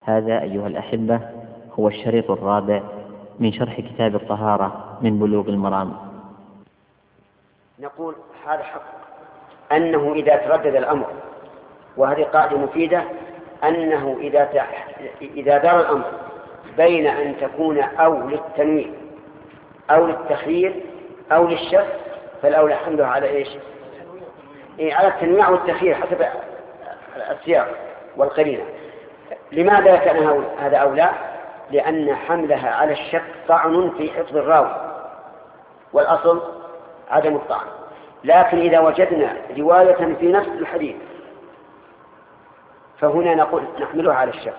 هذا أيها الأحبة هو الشريط الرابع من شرح كتاب الطهارة من بلوغ المرام. نقول هذا حق أنه إذا تردد الأمر، وهذه قاعدة مفيدة، أنه إذا دار الأمر بين أن تكون أو للتنويع أو للتخيير أو للشك، فالأولى حملها على إيش؟ على التنويع والتخيير حسب السياق والقرينة. لماذا كان هذا أولى؟ لأن حملها على الشك طعن في حفظ الراوي، والأصل عدم الطعن. لكن إذا وجدنا رواية في نفس الحديث فهنا نقول نحملها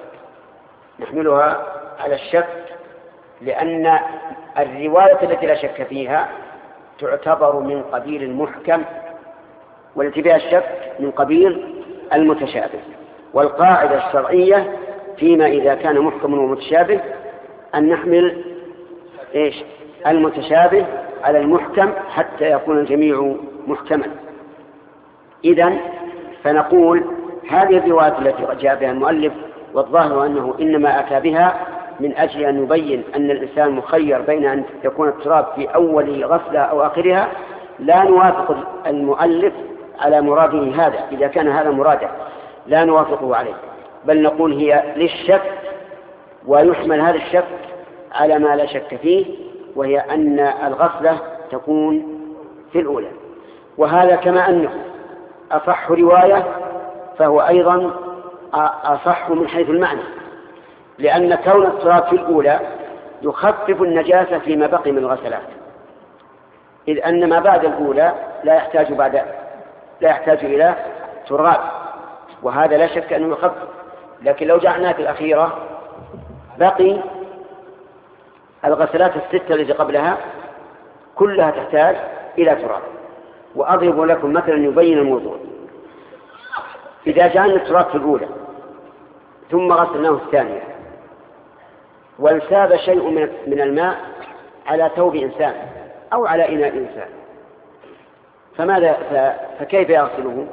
على الشك، لأن الرواية التي لا شك فيها تعتبر من قبيل المحكم، والتي فيها الشك من قبيل المتشابه. والقاعدة الشرعية فيما إذا كان محكم ومتشابه أن نحمل المتشابه على المحكم حتى يكون الجميع محكما. إذن فنقول هذه الروايات التي جاء بها المؤلف والظاهر أنه إنما أتى بها من أجل أن يبين أن الإنسان مخير بين أن يكون التراب في أول غسلة أو آخرها، لا نوافق المؤلف على مراده هذا. إذا كان هذا مراده لا نوافقه عليه، بل نقول هي للشك، ويحمل هذا الشك على ما لا شك فيه، وهي أن الغسلة تكون في الأولى. وهذا كما أنه أصح رواية فهو أيضا أصح من حيث المعنى، لأن كون التراب في الأولى يخفف النجاسة فيما بقي من الغسلات، إذ أن ما بعد الأولى لا يحتاج إلى تراب، وهذا لا شك أنه يخفف. لكن لو جعلناه في الأخيرة بقي الغسلات الستة التي قبلها كلها تحتاج إلى تراب. وأضرب لكم مثلا يبين الموضوع. إذا جعلنا التراب في الأولى ثم غسلناه الثانية وانساب شيء من الماء على ثوب إنسان أو على إناء إنسان، فكيف يغسله؟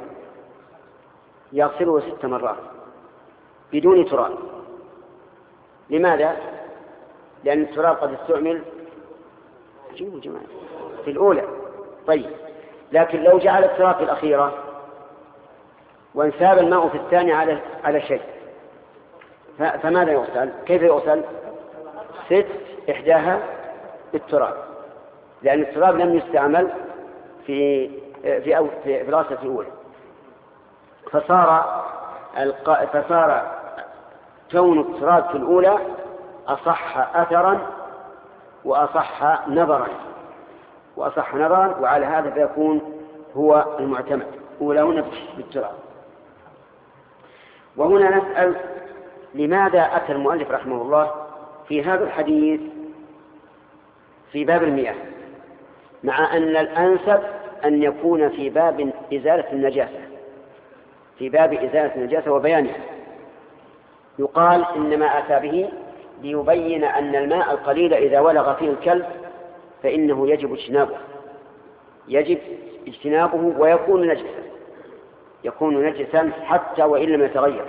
يغسله 6 مرات بدون تراب. لماذا؟ لأن التراب قد استعمل في الأولى. طيب، لكن لو جعل التراب في الأخيرة وانساب الماء في الثانية على شيء، فماذا يغسل؟ كيف يغسل؟ 6 إحداها بالتراب، لأن التراب لم يستعمل في الغسلة الأولى. فصار كون التراب في الأولى أصح أثرا وأصح نظرا، وعلى هذا فيكون هو المعتمد أولاهن بالتراب. وهنا نسأل لماذا أتى المؤلف رحمه الله في هذا الحديث في باب المياه، مع أن الأنسب أن يكون في باب إزالة النجاسة وبيانها. يقال إنما أتى به ليبين أن الماء القليل إذا ولغ فيه الكلب فإنه يجب اجتنابه ويكون نجسا حتى وإن لم يتغير،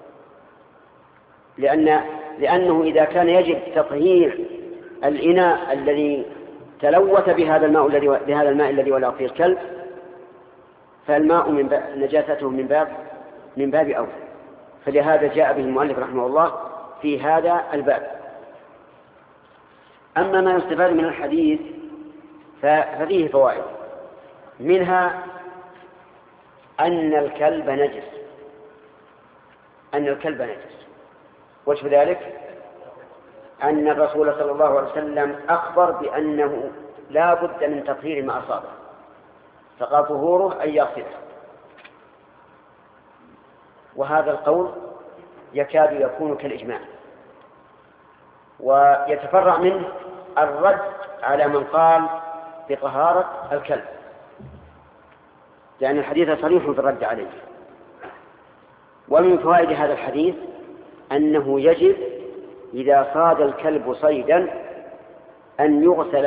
لأنه إذا كان يجب تطهير الإناء الذي تلوث بهذا الماء الذي ولغ فيه الكلب، فالماء نجاسته من باب أولى. فلهذا جاء به المؤلف رحمه الله في هذا الباب. أما ما يستفاد من الحديث ففيه فوائد، منها أن الكلب نجس. وجه ذلك أن الرسول صلى الله عليه وسلم أخبر بأنه لا بد من تطهير ما أصابه، فقال طهوره أن يغسله. وهذا القول يكاد يكون كالإجماع، ويتفرع منه الرد على من قال بطهارة الكلب، لأن الحديث صريح في الرد عليه. ومن فوائد هذا الحديث أنه يجب إذا صاد الكلب صيدا أن يغسل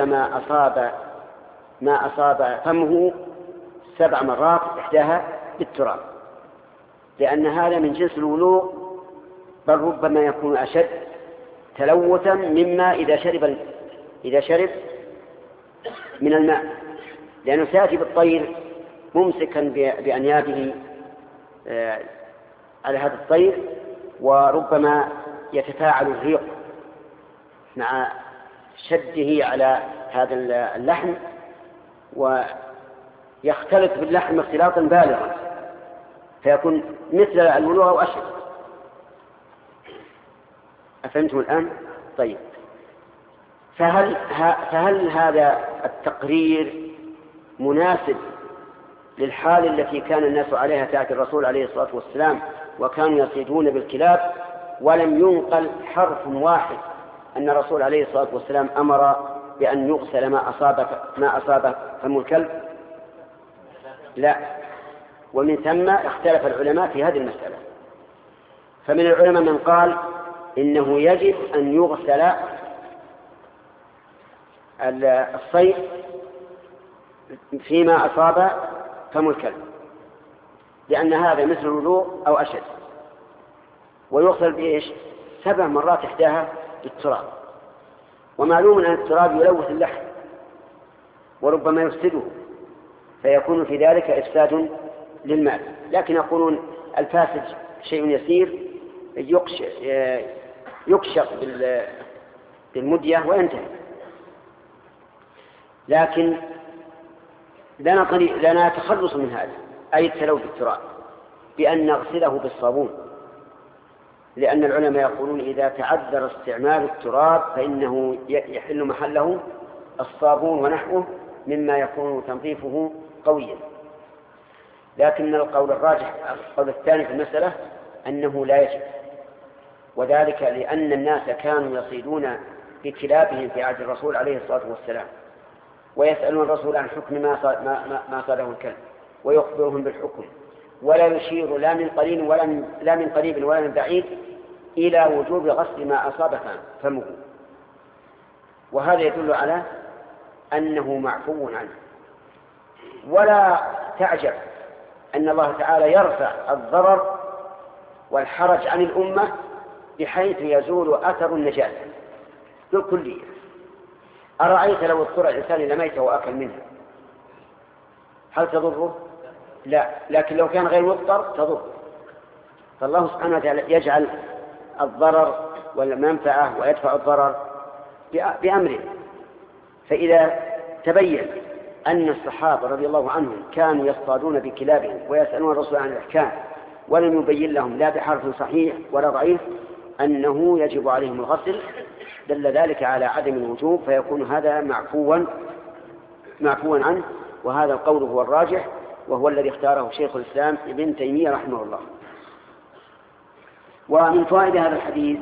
ما أصاب فمه 7 مرات إحداها بالتراب، لأن هذا من جنس الولوغ بل ربما يكون أشد تلوثا مما إذا شرب من الماء، لأنه سيأتي بالطير ممسكا بأنيابه على هذا الطير، وربما يتفاعل الريق مع شده على هذا اللحم ويختلط باللحم اختلاطا بالغا فيكون مثل الولوغ أو أشد. أفهمتم الآن؟ طيب، فهل هذا التقرير مناسب للحال التي كان الناس عليها تحت الرسول عليه الصلاة والسلام وكانوا يصيدون بالكلاب، ولم ينقل حرف واحد أن الرسول عليه الصلاة والسلام أمر بأن يغسل ما أصاب فم الكلب؟ لا. ومن ثم اختلف العلماء في هذه المسألة، فمن العلماء من قال إنه يجب أن يغسل الصيد فيما أصاب فم الكلب، لأن هذا مثل الولوغ أو أشد، ويغسل بإيش؟ 7 مرات إحداها بالتراب، ومعلوم أن التراب يلوث اللحم وربما يفسده، فيكون في ذلك إفساد للمال. لكن يقولون الفاسد شيء يسير يكشف بالمدية وينتهي. لكن لنا تخلص من هذا، أي التلوث بالتراب، بأن نغسله بالصابون، لأن العلماء يقولون إذا تعذر استعمال التراب فإنه يحل محله الصابون ونحوه مما يكون تنظيفه قويا. لكن القول الراجح القول الثاني في المسألة أنه لا يجب، وذلك لأن الناس كانوا يصيدون بكلابهم في عهد الرسول عليه الصلاة والسلام، ويسألون الرسول عن حكم ما صاده الكلب ويخبرهم بالحكم، ولا يشير لا من قريب ولا من بعيد إلى وجوب غسل ما أصاب فمه. وهذا يدل على أنه معفو عنه. ولا تعجب أن الله تعالى يرفع الضرر والحرج عن الأمة بحيث يزول أثر النجاسة بالكلية. أرأيت لو اضطر الإنسان إلى ميتة وأكل منها هل تضره؟ لا، لكن لو كان غير مضطر تضر. فالله سبحانه وتعالى يجعل الضرر والمنفعة ويدفع الضرر بأمره. فإذا تبين أن الصحابة رضي الله عنهم كانوا يصطادون بكلابهم ويسألون الرسول عن الأحكام ولم يبين لهم لا بحرف صحيح ولا ضعيف أنه يجب عليهم الغسل، دل ذلك على عدم الوجوب، فيكون هذا معفوا عنه. وهذا القول هو الراجح، وهو الذي اختاره شيخ الإسلام ابن تيمية رحمه الله. ومن فوائد هذا الحديث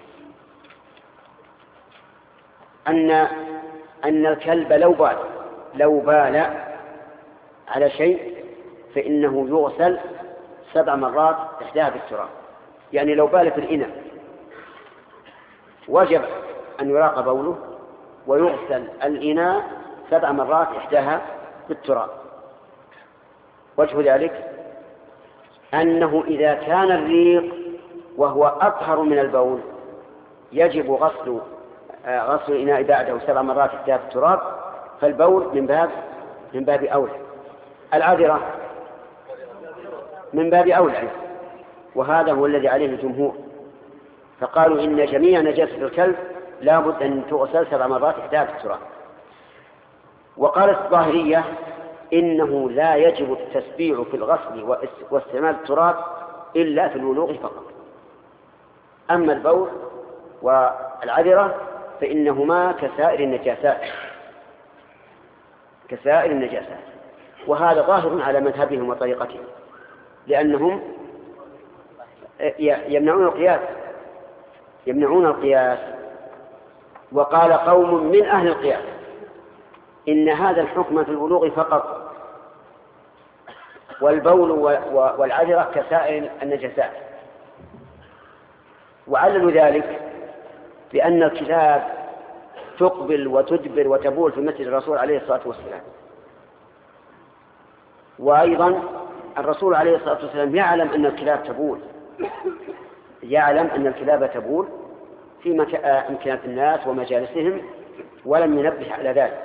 أن الكلب لو بال على شيء فإنه يغسل 7 مرات إحداها بالتراب. يعني لو بال في الإناء وجب أن يراق بوله ويغسل الإناء 7 مرات إحداها بالتراب. وجه ذلك أنه إذا كان الريق وهو أطهر من البول يجب غسل الإناء بعده 7 مرات إحداها بالتراب، فالبول من باب أولى، العذرة من باب أولى، وهذا هو الذي عليه الجمهور، فقالوا إن جميع نجاسة الكلب لا بد أن تغسل 7 مرات إحداها بالتراب. وقالت الظاهرية إنه لا يجب التسبيع في الغسل واستعمال التراب إلا في الولوغ فقط، أما البول والعذرة فإنهما كسائر النجاسات. وهذا ظاهر على مذهبهم وطريقتهم، لأنهم يمنعون القياس. وقال قوم من أهل القياس إن هذا الحكم في البلوغ فقط، والبول والعذرة كسائر النجاسات، وعللوا ذلك بأن الكلاب تقبل وتدبر وتبول في مسجد الرسول عليه الصلاة والسلام، وأيضا الرسول عليه الصلاة والسلام يعلم أن الكلاب تبول، يعلم أن الكلاب تبول في أمكنة الناس ومجالسهم ولم ينبه على ذلك.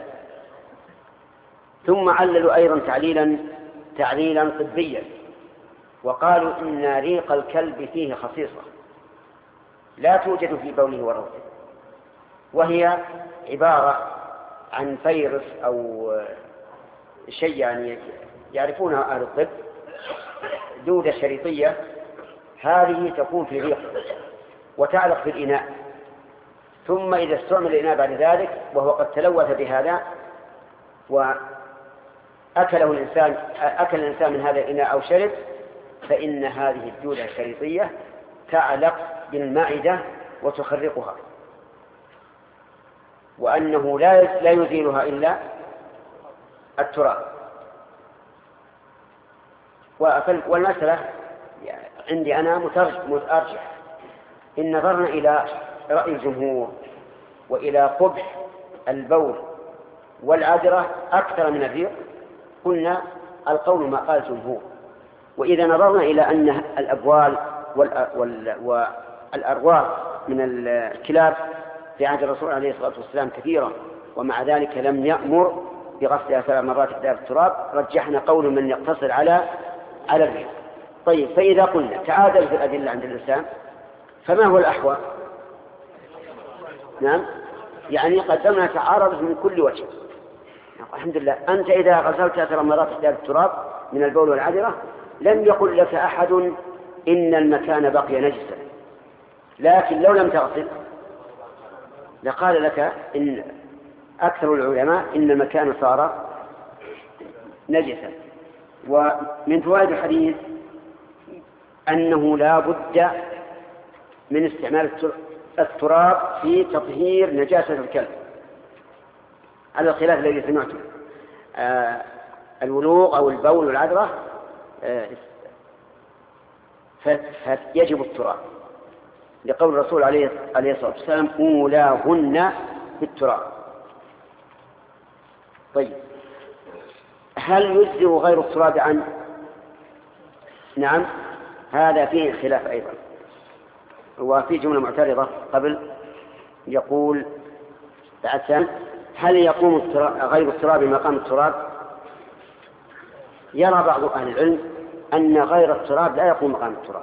ثم عللوا أيضا تعليلا طبيا، وقالوا إن ريق الكلب فيه خصيصة لا توجد في بوله وروثه، وهي عبارة عن فيروس أو شيء يعني يعرفونها أهل الطب، دودة شريطية، هذه تكون في الريق وتعلق في الإناء، ثم إذا استعمل الإناء بعد ذلك وهو قد تلوث بهذا أكل الإنسان من هذا الإناء أو شرب، فإن هذه الدودة الشريطية تعلق بالمعدة وتخرقها، وأنه لا يزيلها إلا التراب. والمسألة عندي أنا متأرجح، إن نظرنا إلى رأي الجمهور وإلى قبح البول والعذرة أكثر من الريق، قلنا القول ما قال الجمهور. وإذا نظرنا إلى أن الأبوال والأرواح من الكلاب في عهد الرسول عليه الصلاة والسلام كثيرة، ومع ذلك لم يأمر بغسلها 3 مرات إحدى بالتراب، رجحنا قول من يقتصر على الريق. طيب، فإذا قلنا تعادل في الأدلة عند الإنسان، فما هو الأحوى؟ نعم، يعني قدمنا تعارض من كل وجه. الحمد لله، أنت إذا غسلت 3 مرات إحدى بالتراب من البول والعذرة لم يقل لك أحد إن المكان بقي نجسا، لكن لو لم تغسل لقال لك إن أكثر العلماء إن المكان صار نجسا. ومن فوائد الحديث أنه لا بد من استعمال التراب في تطهير نجاسة الكلب، على الخلاف الذي سمعته الولوغ أو البول والعذرة فيجب التراب، لقول الرسول عليه الصلاة والسلام أولاهن بالتراب. طيب، هل يجزئ غير التراب عنه؟ نعم، هذا فيه خلاف أيضا. وفي جملة معترضة قبل يقول بعد هل يقوم غير التراب مقام التراب؟ يرى بعض أهل العلم أن غير التراب لا يقوم مقام التراب،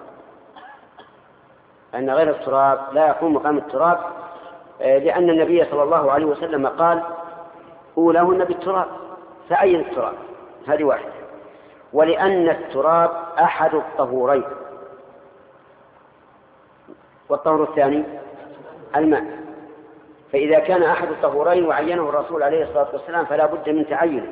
أن غير التراب لا يقوم مقام التراب، لأن النبي صلى الله عليه وسلم قال أولاهن بالتراب، فأين التراب؟ هذه واحدة. ولأن التراب أحد الطهورين، والطهور الثاني الماء، فإذا كان أحد الطهورين وعينه الرسول عليه الصلاة والسلام فلا بد من تعينه.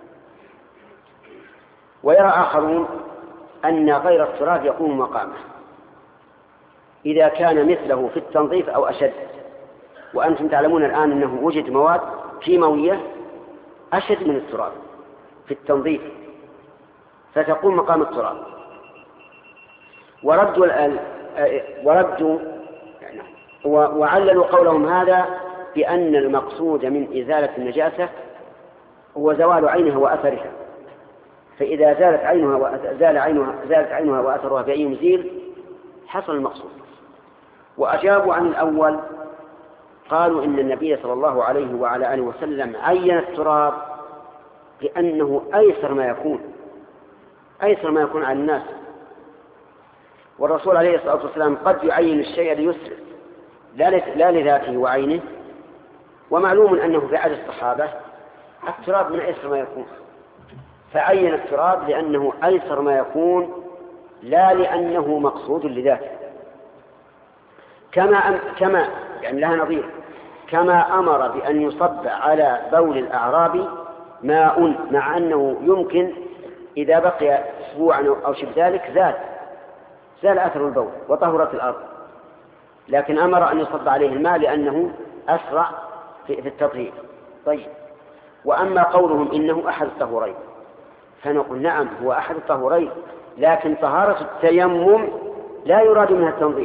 ويرى آخرون أن غير التراب يقوم مقامه إذا كان مثله في التنظيف أو أشد. وأنتم تعلمون الآن أنه وجد مواد كيماوية أشد من التراب في التنظيف، فتقوم مقام التراب. وعللوا قولهم هذا بأن المقصود من إزالة النجاسة هو زوال عينها وأثرها، فإذا زالت عينها وأثرها بأي مزيل حصل المقصود. وأجابوا عن الأول، قالوا إن النبي صلى الله عليه وعلى آله وسلم عين التراب لأنه أيسر ما يكون على الناس، والرسول عليه الصلاة والسلام قد يعين الشيء ليسر لا لذاته وعينه، ومعلوم أنه في عهد الصحابة التراب من أيسر ما يكون، فعين التراب لأنه أيسر ما يكون لا لأنه مقصود لذاته. كما يعني لها نظير، كما أمر بأن يصب على بول الأعراب ماء، مع أنه يمكن إذا بقي أسبوعا أو شبه ذلك زال أثر البول وطهرت الأرض، لكن أمر أن يصب عليه الماء لأنه أسرع في التطهير. طيب، وأما قولهم إنه أحد الطهورين، فنقول نعم هو أحد الطهورين، لكن طهارة التيمم لا يراد منها التنظيف،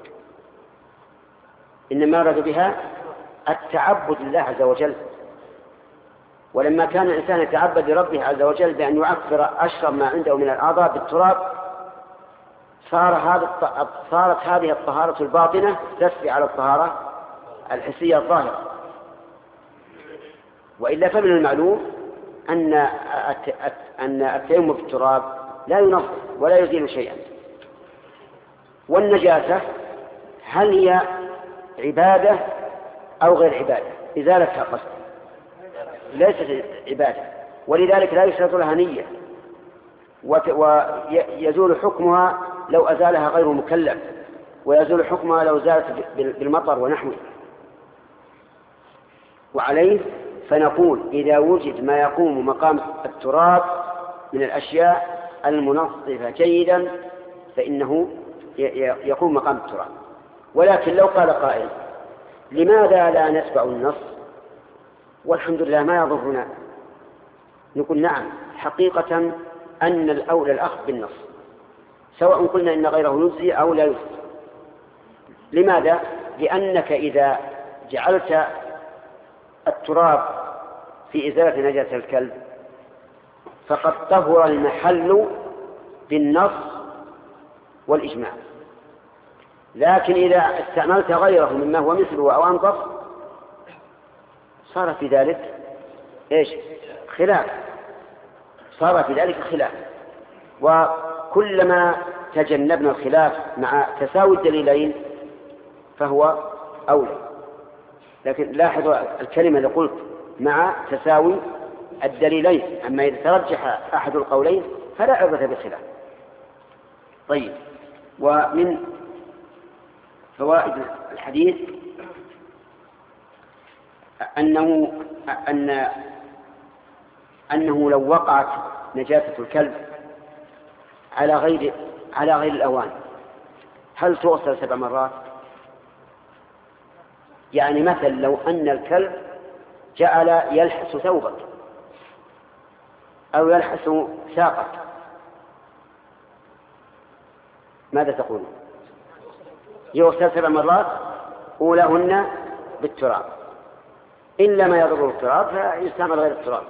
إنما يراد بها التعبد لله عز وجل. ولما كان الإنسان يتعبد لربه عز وجل بأن يعفر أشرب ما عنده من الأعضاء بالتراب، صارت هذه الطهارة الباطنة تسري على الطهارة الحسية الظاهرة. وإلا فمن المعلوم أن التيمم بالتراب لا ينظف ولا يزيل شيئا. والنجاسة هل هي عبادة أو غير عبادة؟ إزالتها قصد ليست عبادة، ولذلك لا يشترط لها نية، ويزول حكمها لو أزالها غير مكلف، ويزول حكمها لو زالت بالمطر ونحوه. وعليه فنقول إذا وجد ما يقوم مقام التراب من الأشياء المنظفة جيدا فإنه يقوم مقام التراب. ولكن لو قال قائل لماذا لا نتبع النص والحمد لله ما يضرنا، نقول نعم حقيقة أن الأولى الأخذ بالنص، سواء قلنا إن غيره يجزي أو لا يجزي. لماذا؟ لأنك إذا جعلت التراب في إزالة نجاسة الكلب فقد طهر المحل بالنص والإجماع. لكن إذا استعملت غيره مما هو مثله أو أنظف صار في ذلك خلاف، صار في ذلك خلاف. وكلما تجنبنا الخلاف مع تساوي الدليلين فهو أولى. لكن لاحظوا الكلمة اللي قلت مع تساوي الدليلين، أما إذا ترجح أحد القولين فلا عبرة بالخلاف. طيب، ومن فوائد الحديث أنه لو وقعت نجاسة الكلب على غير الأوان هل تغسل 7 مرات؟ يعني مثلا لو أن الكلب جعل يلحس ثوبك أو يلحس ساقك ماذا تقول؟ يغسل 7 مرات أولاهن بالتراب، إلا ما يضر التراب فيستعمل غير التراب.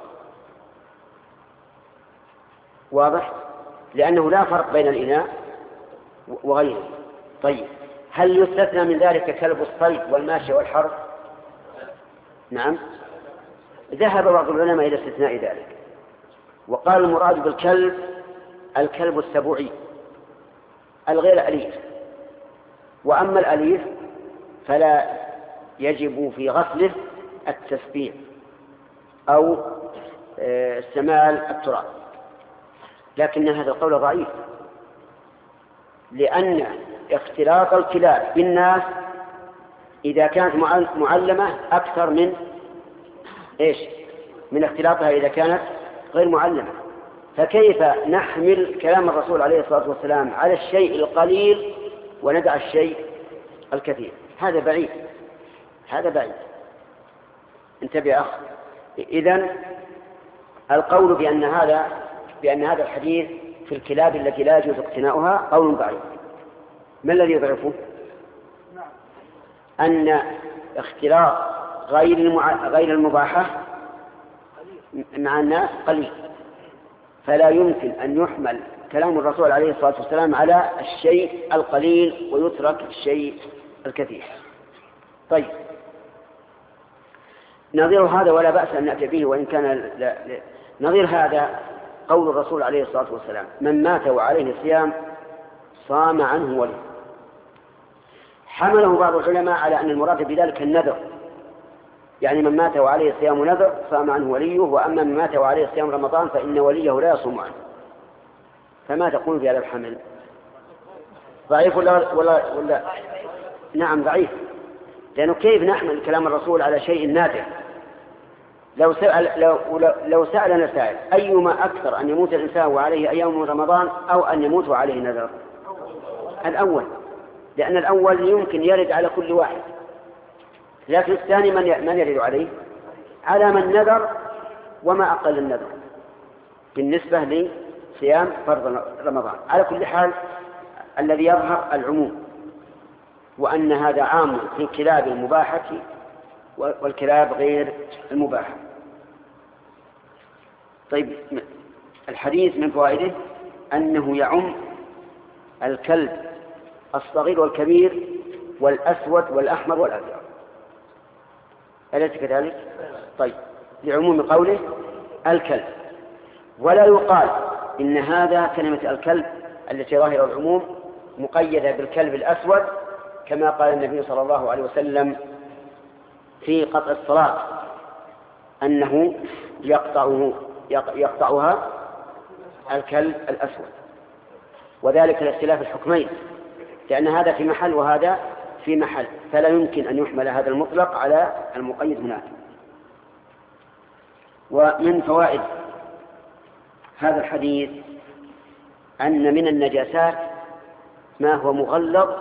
واضح؟ لأنه لا فرق بين الإناء وغيره. طيب، هل يستثنى من ذلك كلب الصيد والماشي والحرث؟ نعم، ذهب بعض العلماء إلى استثناء ذلك، وقال المراد بالكلب الكلب السبوعي الغير أليف. وأما الأليف فلا يجب في غسله التسبيح أو استعمال التراب. لكن هذا القول ضعيف، لأن اختلاط الكلاب بالناس إذا كانت معلمة أكثر من اختلاطها إذا كانت غير معلمة. فكيف نحمل كلام الرسول عليه الصلاة والسلام على الشيء القليل وندع الشيء الكثير؟ هذا بعيد، هذا بعيد. انتبه أخ. إذن القول بأن هذا الحديث في الكلاب التي لا يجوز اقتناؤها قول ضعيف. ما الذي يضعفه؟ أن اختلاط غير المباحة مع الناس قليل، فلا يمكن أن يحمل كلام الرسول عليه الصلاة والسلام على الشيء القليل ويترك الشيء الكثير. طيب، نظير هذا ولا بأس أن نأتي به وإن كان نظير هذا قول الرسول عليه الصلاة والسلام: من مات وعليه صيام صام عنه وليه. حمله بعض العلماء على أن المراد بذلك النذر، يعني من مات وعليه صيام نذر صام عنه وليه، وأما من مات وعليه صيام رمضان فإن وليه لا يصوم عنه. فما تقول بهذا الحمل؟ ضعيف ولا نعم ضعيف، لأنه كيف نحمل كلام الرسول على شيء نادر؟ لو سألنا سائل أيما أكثر أن يموت الإنسان وعليه أيام من رمضان أو أن يموت وعليه نذر؟ الأول، لأن الأول يمكن يرد على كل واحد، لكن الثاني من يرد عليه؟ على من نذر وما أقل النذر بالنسبة لصيام فرض رمضان. على كل حال الذي يظهر العموم، وأن هذا عام في الكلاب المباحة والكلاب غير المباحة. طيب، الحديث من فوائده أنه يعم الكلب الصغير والكبير والأسود والأحمر والأزرق، أليس كذلك؟ طيب، لعموم قوله الكلب. ولا يقال إن هذا كلمة الكلب التي ظاهر العموم مقيدة بالكلب الأسود، كما قال النبي صلى الله عليه وسلم في قطع الصلاة أنه يقطعها الكلب الأسود، وذلك لاختلاف الحكمين، لأن هذا في محل وهذا في محل، فلا يمكن أن يحمل هذا المطلق على المقيد هناك. ومن فوائد هذا الحديث أن من النجاسات ما هو مغلظ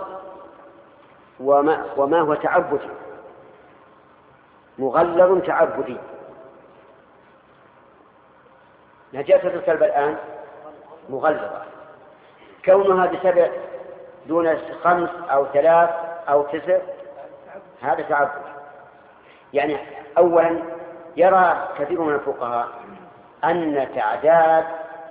وما هو تعبدي. مغلظ تعبدي، نجاسة الكلب الآن مغلظة، كونها ب7 دون 5 أو 3 أو 9 هذا تعبد. يعني أولا يرى كثير من الفقهاء أن تعداد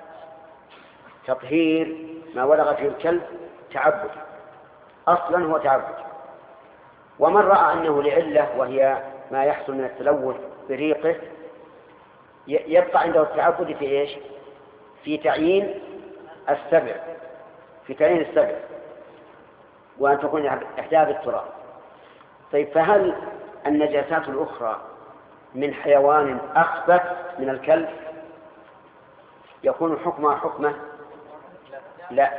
تطهير ما ولغ فيه الكلب تعبد، أصلا هو تعبد. ومن رأى أنه لعلة وهي ما يحصل من التلوث بريقه يبقى عنده التعبد في إيش؟ في تعيين السبع، في تعيين السبع، وأن تكون إحداث التراب. طيب، فهل النجاسات الأخرى من حيوان أخبث من الكلب يكون حكمها حكمه؟ لا.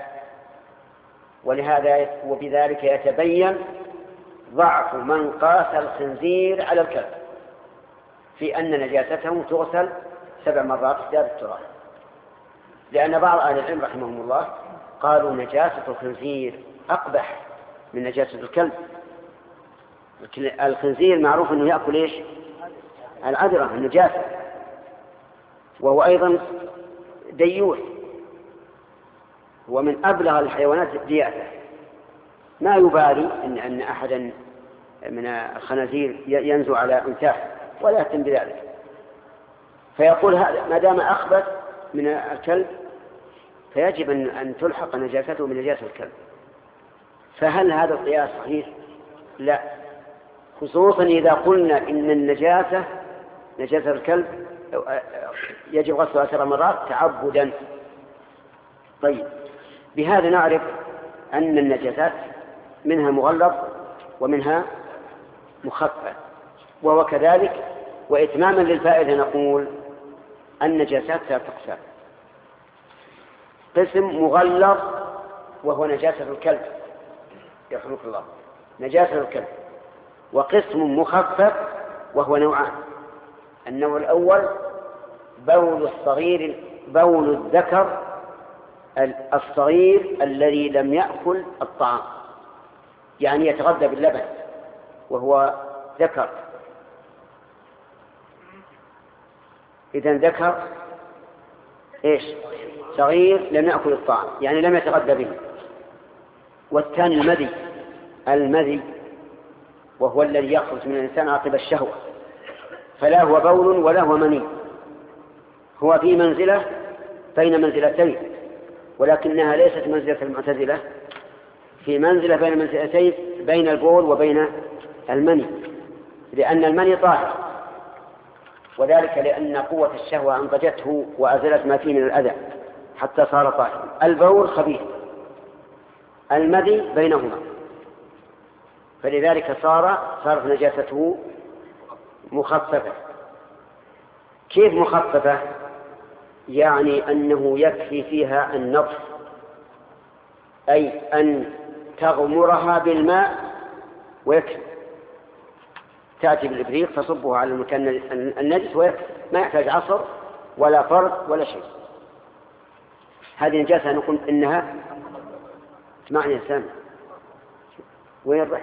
ولهذا وبذلك يتبين ضعف من قاس الخنزير على الكلب في أن نجاسته تغسل 7 مرات إحداث التراب، لأن بعض أهل العلم رحمهم الله قالوا نجاسة الخنزير أقبح من نجاسة الكلب. الخنزير معروف أنه يأكل إيش؟ العذرة، النجاسة، وهو أيضا ديوث، ومن أبلغ الحيوانات دياثة، ما يبالي أن أحدا من الخنازير ينزو على أنثاه ولا يهتم بذلك، فيقول هذا ما دام أخبث من الكلب فيجب أن تلحق نجاسته بنجاسة الكلب. فهل هذا القياس صحيح؟ لا، خصوصا إذا قلنا إن النجاسة نجاسة الكلب يجب غسلها 7 مرات تعبدا. طيب، بهذا نعرف أن النجاسات منها مغلظ ومنها مخفف، وهو كذلك. وإتماما للفائدة نقول النجاسات 3 أقسام: قسم مغلظ وهو نجاسة الكلب يرحمك الله، نجاسة الكلب، وقسم مخفف وهو نوعان: النوع الأول بول الذكر الصغير الذي لم يأكل الطعام، يعني يتغذى باللبن وهو ذكر. إذن ذكر إيش؟ صغير لم يأكل الطعام، يعني لم يتغذى به. والثاني المذي وهو الذي يخرج من الإنسان عقب الشهوة، فلا هو بول ولا هو مني، هو في منزلة بين منزلتين، ولكنها ليست منزلة المعتزلة، في منزلة بين منزلتين بين البول وبين المني، لأن المني طاهر، وذلك لأن قوة الشهوة أنضجته وأزلت ما فيه من الأذى حتى صار طاهرا. البول خبيث، المذي بينهما، فلذلك صارت نجاسته مخففة. كيف مخففة؟ يعني أنه يكفي فيها النظف، أي أن تغمرها بالماء ويكفي، تأتي بالإبريق تصبه على المكان النجس ويكفي، ما يحتاج عصر ولا فرد ولا شيء. هذه نجاسة نقول إنها اسمعني يا سامي، وين الرحل؟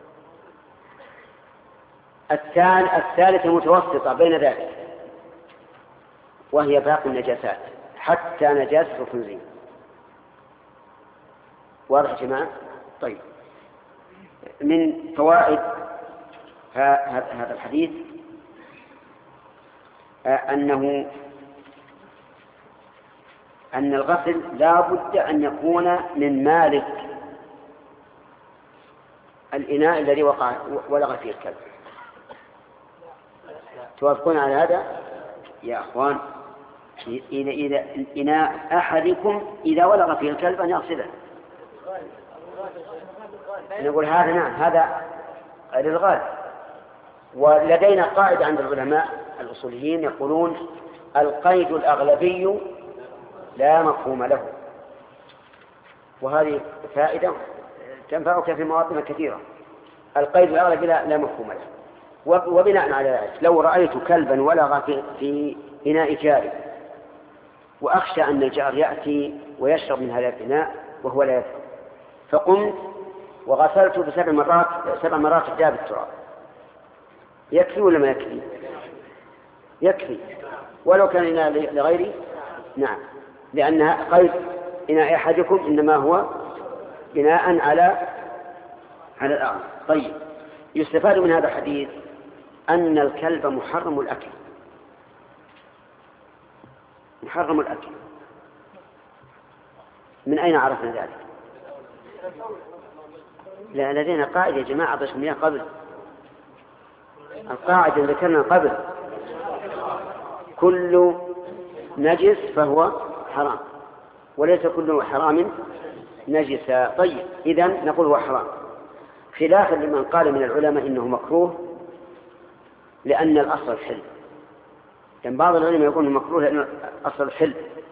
الثالثة متوسطة بين ذلك، وهي باقي النجاسات حتى نجاسة الخنزير. واضح يا جماعة؟ طيب، من فوائد هذا الحديث أنه أن الغسل لا بد أن يكون من مالك الإناء الذي ولغ فيه الكلب. توافقون على هذا يا أخوان؟ إذا إناء أحدكم إذا ولغ فيه الكلب أن يغسله. نقول هذا نعم، هذا للغالب. ولدينا قاعدة عند العلماء الأصوليين يقولون القيد الأغلبي لا مفهوم له، وهذه فائدة تنفعك في مواطن كثيرة. القيد الأغلبي لا مفهوم له، وبناء على ذلك لو رأيت كلبا ولغ في إناء جاري وأخشى أن الجار يأتي ويشرب من هذا الإناء وهو لا يدري، فقمت وغسلت ب7 مرات إحدى بالتراب، يكفي ولا ما يكفي؟ يكفي ولو كان إناء لغيري. نعم، لأن قيد إناء أحدكم إنما هو بناء على الأعلى. طيب، يستفاد من هذا الحديث أن الكلب محرم الأكل. محرم الأكل. من أين عرفنا ذلك؟ لا، لدينا قاعدة يا جماعة عطشكم إياها قبل. القاعدة ذكرنا قبل: كل نجس فهو حرام، وليس كل حرام نجسا. طيب، إذن نقول هو حرام، خلافا لمن قال من العلماء إنه مكروه لأن الأصل الحل. لأن بعض العلماء يقول مكروه لأن الأصل الحل،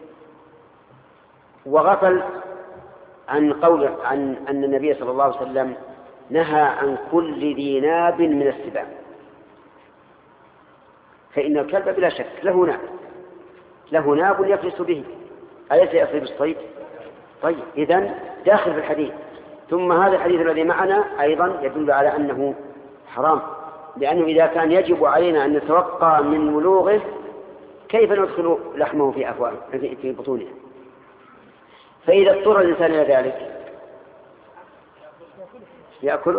وغفل عن أن النبي صلى الله عليه وسلم نهى عن كل ذي ناب من السباع، فإن الكلب بلا شك له ناب يفلس به، أليس يصيب الصيد؟ طيب، إذن داخل في الحديث. ثم هذا الحديث الذي معنا أيضا يدل على أنه حرام، لأنه إذا كان يجب علينا أن نتوقع من ولوغه كيف ندخل لحمه في بطونه؟ فإذا اضطر الإنسان إلى ذلك يأكله.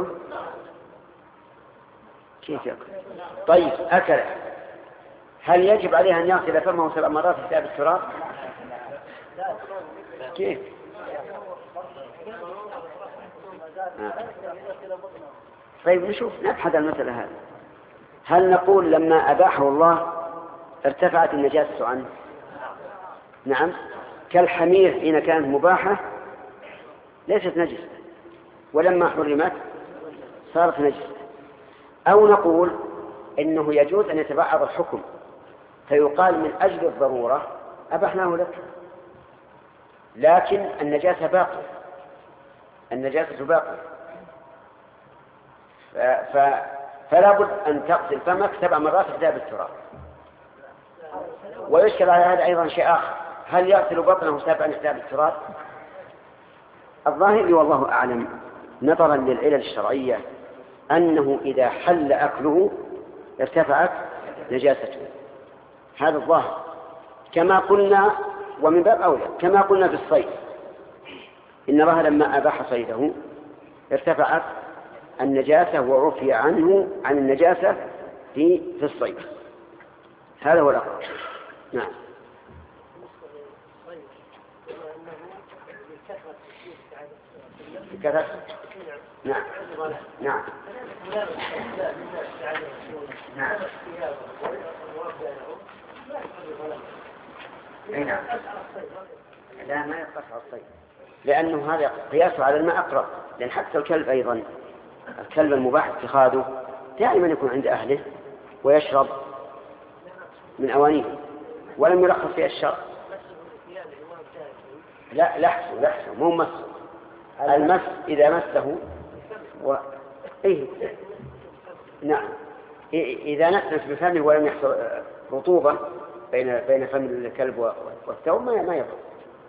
كيف يأكل؟ طيب، أكله، هل يجب عليه أن يغسل فمه 7 مرات في التراب؟ كيف؟ طيب، نبحث المسألة هذه. هل نقول لما أباحه الله ارتفعت النجاسة عنه؟ نعم، كالحمير حين كانت مباحة ليست نجسة، ولما حرمت صارت نجسة. أو نقول إنه يجوز أن يتبعض الحكم فيقال من أجل الضرورة أبحناه لك، لكن النجاسة باقية، فلا بد أن تغسل فمك 7 مرات إحدى بالتراب. ويشكل على هذا أيضا شيء آخر: هل يغسل بطنه 7 إحدى بالتراب؟ الظاهر والله أعلم نظرا للعلل الشرعية أنه إذا حل أكله ارتفعت نجاسته. هذا الظاهر، كما قلنا، ومن باب أولى كما قلنا في الصيد، إن الله لما أباح صيده ارتفعت النجاسة وعفي عنه عن النجاسة في الصيد. هذا هو الأقرب. نعم. نعم. نعم. نعم. نعم. لا، ما يقطع الصيد، لأنه هذا قياسه على الماء أقرب، لأن حتى الكلب أيضا، الكلب المباح اتخاذه دائما يكون عند أهله ويشرب من أوانيه، ولم يرخص في الشرع. لا، لحسه مو مسه. المس إذا مسه نعم، إذا نسنس بفمه ولم يحصل رطوبة بين فم الكلب والثوب ما يضر.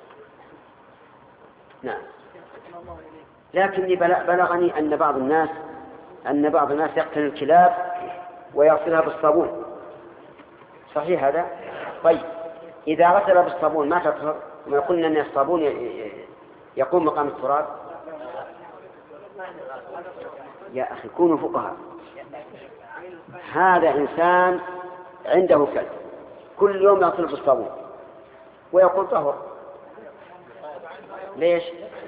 نعم. لكني بلغني أن بعض الناس يقتل الكلاب ويغسلها بالصابون. صحيح هذا؟ طيب، إذا غسل بالصابون ما تطهر؟ ما قلنا أن الصابون يقوم مقام التراب؟ يا أخي كونوا فقهاء. هذا إنسان عنده كلب كل يوم يغسل بالصابون ويقول طهر، ليش؟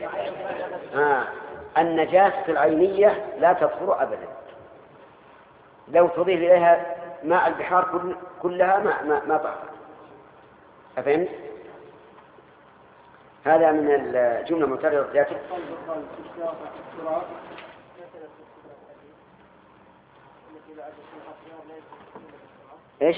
النجاسة العينية لا تطهر أبدا، لو تضيف إليها ماء البحار كلها ما طهر. أفهمت؟ هذا من الجملة المعترضة ذاته. إيش؟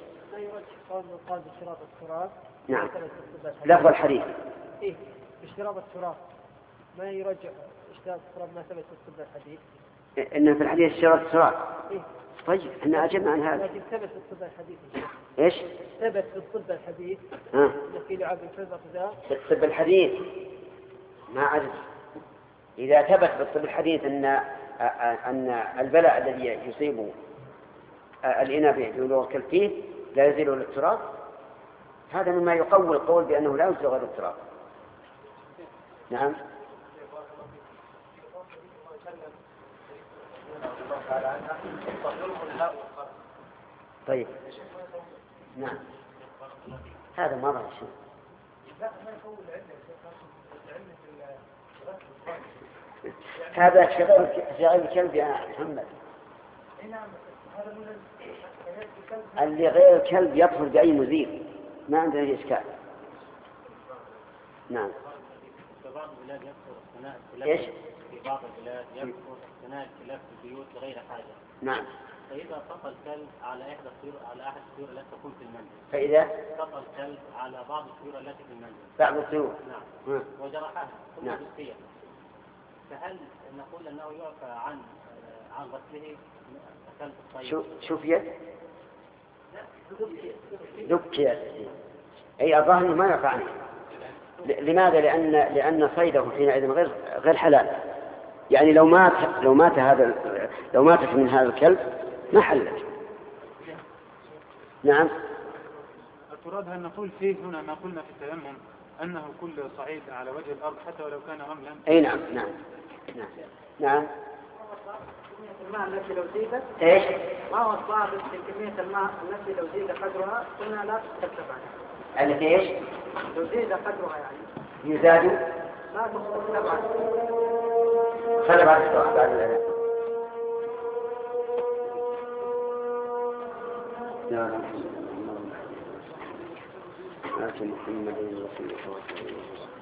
نعم، لفظ الحديث. إيه، اشتراط التراب ما يرجع اشتراط التراب ما ثبت في الطب الحديث. إن في الحديث اشتراط التراب. إيه؟ طيب احنا أجبنا عن هذا. لكن ثبت في الطب الحديث. إيش؟ ثبت في الطب الحديث. في لعب الفضة ذا. في الطب الحديث ما عرف. إذا ثبت في الطب الحديث أن البلاء الذي يصيب الإناء بلوغ الكلب لا يزيل التراب، هذا مما يقوي القول بأنه لا يزيل غير التراب. نعم. طيب نعم، هذا ما ظهر شيء. هذا شغل الكلب يا محمد. اللي غير الكلب يطهر بأي مزيل، ما عندنا إشكال. نعم. في بعض البلاد يكثر اقتناء الكلاب. إيش؟ في بعض البلاد يكثر اقتناء الكلاب في البيوت لغير حاجة. نعم. فإذا سقى الكلب على أحد الطيور التي تكون في المنزل. فإذا سقى الكلب على بعض الطيور التي في المنزل. بعض الطيور. نعم. وجرحها ثم نعم. دسية. فهل نقول أنه يعفى عن غسله الكلب الطيب؟ شوف يد دكيت. أي الظاهر ما يقع عنه. لماذا؟ لأن صيده حينئذ غير حلال. يعني لو ماتت من هذا الكلب ما حلت. نعم. التراب هل نقول فيه هنا ما قلنا في التيمم أنه كل صعيد على وجه الأرض حتى ولو كان رملا؟ أي نعم. نعم. نعم. نعم. الماء التي لو زيدت. إيش؟ ما هو الضابط في كمية الماء التي لو زيد قدرها قلنا لا تتبع. التي إيش؟ لو زيد قدرها يعني. يزاد. لا تتبع. خلي بعد السؤال. يا آت محمد الوسيلة والفضيلة.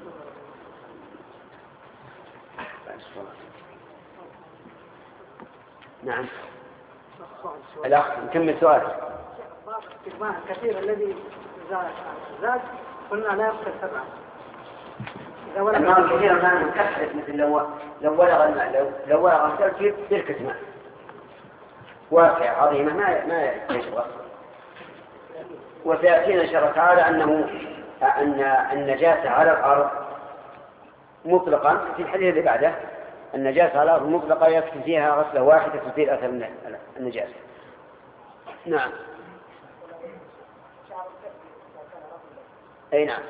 نعم. الأخ نكمل سؤالك. الماء الكثير الذي زاد قلنا لا يقتل سبعة. الماء الكثير ما نكثر، مثل لو ولغ الكلب تركة ماء واسعة عظيمة ما يشغل. وسيأتينا إن شاء الله تعالى أن النجاسة على الأرض مطلقا في الحديث اللي بعده، النجاسة على الأرض مطلقة يكفي فيها غسلة واحدة تزيل أثر النجاسة. نعم. أي نعم.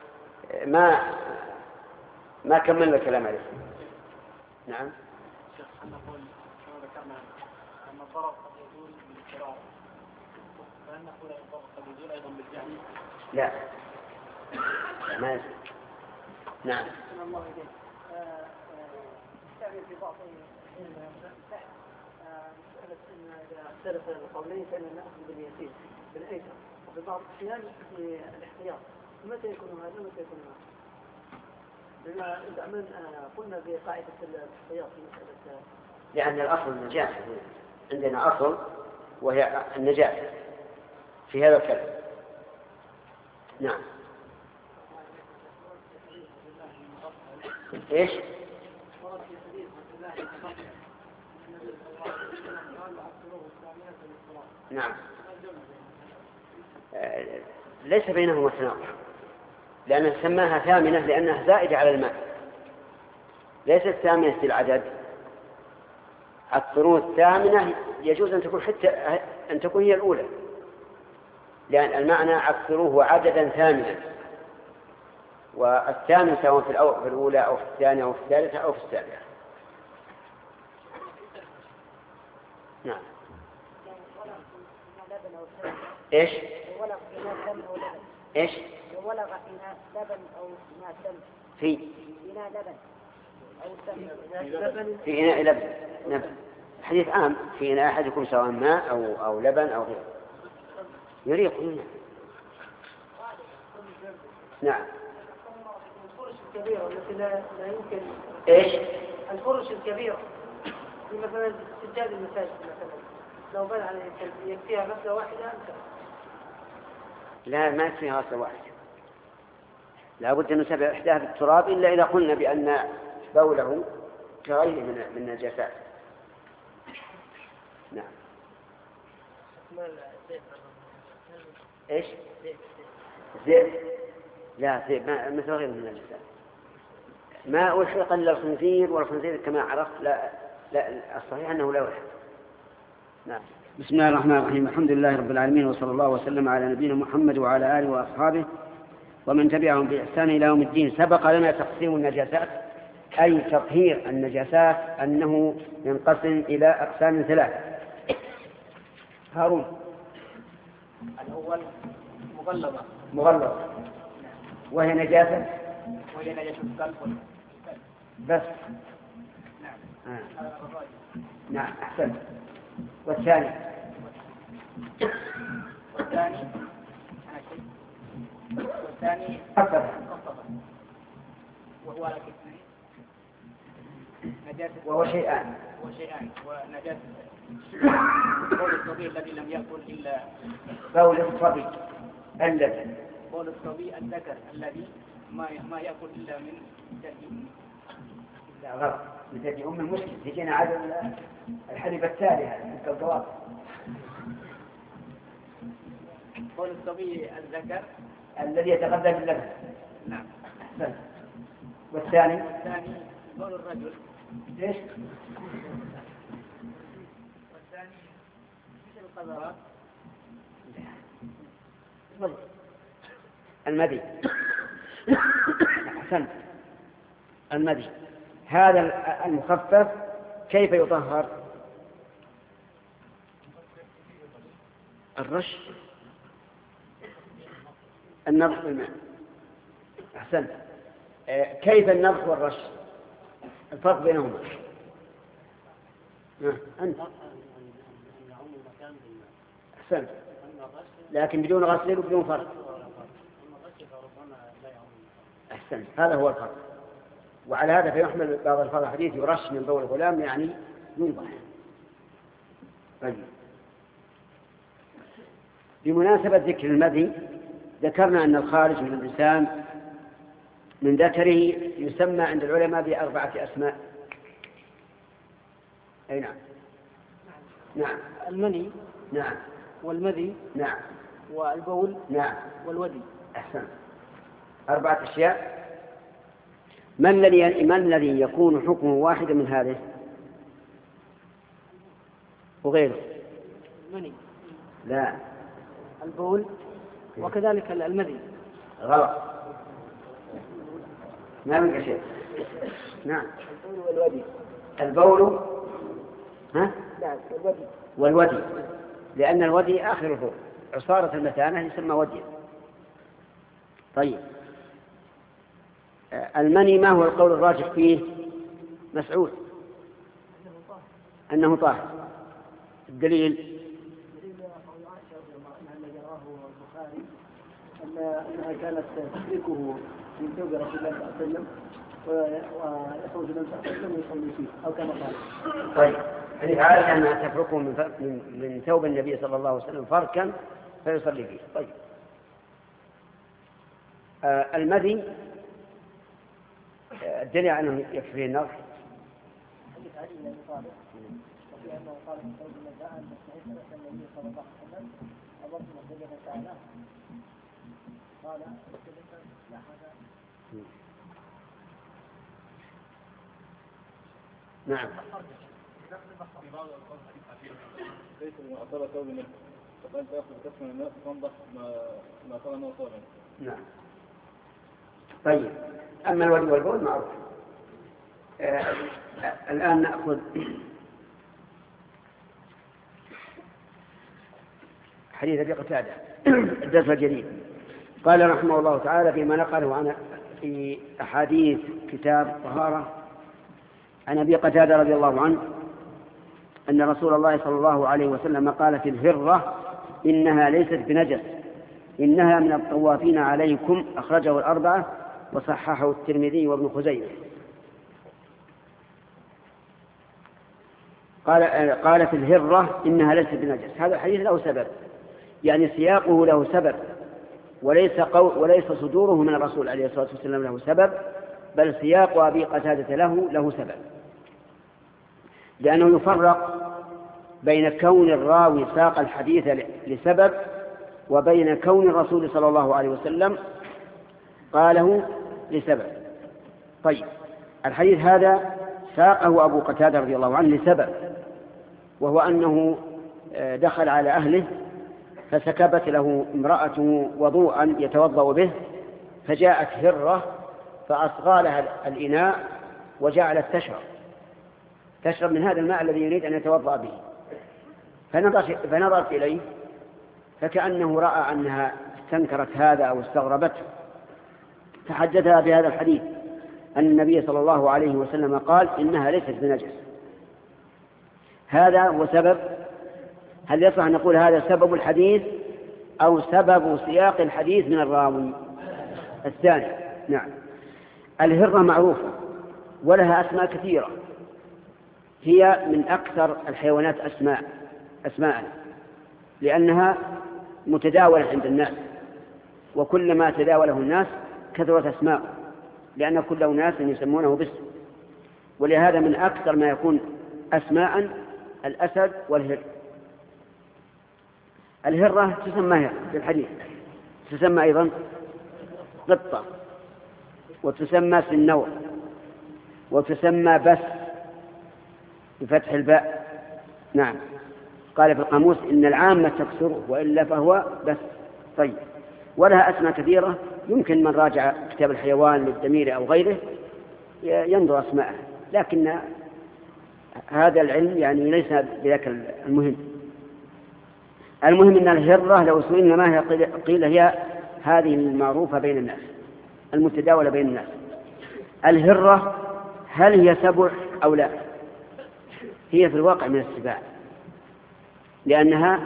ما كملنا الكلام عليه. نعم. شيخ نقول كما ذكرنا أن الضرر قد يزول بالاضطرار، فهل نقول أن الضرر قد يزول أيضا بالجهل؟ لا ما يزول. نعم. الله إليك. في بعض إذا اختلف القولين فإن نأخذ باليسير بالأيسر، وفي بعض الأحيان بالاحتياط. متى يكون هذا ومتى يكون هذا؟ لأن قلنا بقاعدة الاحتياط في مسألة. لأن الأصل النجاسة، عندنا أصل وهي النجاسة في هذا الكلام. نعم. إيش؟ نعم. ليس بينهما تناقض، لأن سماها ثامنة لأنها زائدة على الماء، ليست ثامنة العدد. الطرود الثامنة يجوز أن تكون هي الأولى، لأن المعنى أكثروه عددا ثامنا، والثامن سواء في الأولى أو في الثانية أو في الثالثة أو في السابعة. نعم. إيش؟ ولغ إناء دم أو لبن. إيش؟ ولغ إناء لبن أو إناء دم. في في إناء لبن. حديث عام في إناء أحدكم سواء ماء أو لبن أو غيره يريق منه. نعم. الفرش الكبيرة التي لا يمكن إيش؟ الفرش الكبيرة مثلا سجاد المساجد مثلا لو بنى عليه يكفيها غسلة واحدة. لا ما يكفيها غسلة واحدة، لا بد أن نتبع إحداها بالتراب إلا إذا قلنا بأن بوله كغيره من النجاسات. نعم. إيش؟ زيت؟ لا زيت مثل غيره من النجاسات. ما ألحق إلا الخنزير، والخنزير كما عرفت لا الصحيح أنه لا يلحق. نعم. بسم الله الرحمن الرحيم. الحمد لله رب العالمين، وصلى الله وسلم على نبينا محمد وعلى آله وأصحابه ومن تبعهم بإحسان إلى يوم الدين. سبق لنا تقسيم النجاسات، أي تطهير النجاسات، أنه ينقسم إلى أقسام ثلاثة. هارون. الأول مغلظة وهي نجاسة القلب بس. نعم أحسن. والثاني أكثر وهو على كتنين نجاسة وهو شيئان ونجاسة بول الصبي الذي لم يأكل إلا بول الصبي الذي بول الصبي الذكر الذي ما يأكل إلا من جلد. لا غلط، من جلد أم المسلم. تجينا عدد الحليب التالي تلك الجواب. بول الصبي الذكر الذي يتغذى باللبن. نعم. أحسن. والثاني بول الرجل. ايش؟ والثاني مثل القذرات. المذي. أحسنت. المذي هذا المخفف كيف يطهر؟ الرش، النضح بالماء. أحسنت. كيف النضح والرش؟ الفرق بينهما. أنت أحسنت، لكن بدون غسل وبدون فرق. أحسنت، هذا هو الفرق. وعلى هذا فيحمل بعض الفاظ الحديث يرش من بول الغلام يعني ينضح. طيب، بمناسبة ذكر المذي ذكرنا أن الخارج من الإنسان من ذكره يسمى عند العلماء بأربعة أسماء. أي نعم. نعم. المني. نعم. والمذي. نعم. والبول. نعم. والودي. أحسن، أربعة أشياء. ما الذي يكون حكمه واحدا من هذه وغيره؟ المني. لا. البول وكذلك المذي. غلط، ما من شيء. نعم. البول والودي. البول نعم. الودي. والودي، لأن الودي آخر البول، عصارة المثانة يسمى ودي. طيب، المني ما هو القول الراجح فيه؟ مسعود أنه طاهر. الدليل أنها كانت تشركه من ثوب رسول الله صلى الله عليه وسلم ويخرج من صلى الله عليه وسلم ويصلي فيه أو كما قال. طيب، حديث عائشة أنها تفركه من ثوب النبي صلى الله عليه وسلم فركا فيصلي فيه. طيب، المذي الدليل عنه يكفي النظر. حديث علي بن أبي طالب وفي أنه قال في ثوب النساء أن تستحق لك النبي صلى الله عليه وسلم أضرب مسجد تعالى قال لا هذا. نعم. ليس المعتبر ثوب منه فقال تأخذ كف من الماء تنضح ما طال أنه طالب. نعم. طيب، أما الودي والبول معروف. الآن نأخذ حديث أبي قتادة الدرس الجديد. قال رحمه الله تعالى فيما نقله عن في أحاديث كتاب الطهارة عن أبي قتادة رضي الله عنه أن رسول الله صلى الله عليه وسلم قال في الهرة إنها ليست بنجس إنها من الطوافين عليكم، أخرجه الأربعة وصححه الترمذي وابن خزيمة. قال في الهرة إنها ليست بنجس. هذا الحديث له سبب، يعني سياقه له سبب، وليس صدوره من الرسول عليه الصلاة والسلام له سبب، بل سياق أبي قتادة له سبب، لأنه يفرق بين كون الراوي ساق الحديث لسبب وبين كون الرسول صلى الله عليه وسلم قاله لسبب. طيب، الحديث هذا ساقه أبو قتادة رضي الله عنه لسبب، وهو أنه دخل على أهله فسكبت له امرأته وضوءا يتوضأ به، فجاءت هرة فأصغى لها الإناء وجعلت تشرب من هذا الماء الذي يريد أن يتوضأ به، فنظرت إليه فكأنه رأى أنها استنكرت هذا أو استغربته، فحدثها بهذا الحديث أن النبي صلى الله عليه وسلم قال إنها ليست بنجس. هذا هو سبب. هل يصح أن نقول هذا سبب الحديث أو سبب سياق الحديث من الراوي؟ الثاني. نعم. الهرة معروفة ولها أسماء كثيرة، هي من أكثر الحيوانات أسماء لأنها متداولة عند الناس، وكلما تداوله الناس كثرت أسماء، لأن كل أناس يسمونه باسم، ولهذا من أكثر ما يكون أسماء الأسد والهر. الهرة تسمى هر في الحديث، تسمى أيضا قطة، وتسمى سنور، وتسمى بس بفتح الباء. نعم، قال في القاموس إن العامة تكسره وإلا فهو بس. طيب، ولها أسماء كثيرة، يمكن من راجع كتاب الحيوان للدمير أو غيره ينظر أسماءها، لكن هذا العلم يعني ليس بذاك المهم. المهم أن الهرة لو سئلنا ما هي قيل هي هذه المعروفة بين الناس المتداولة بين الناس. الهرة هل هي سبع أو لا؟ هي في الواقع من السباع، لأنها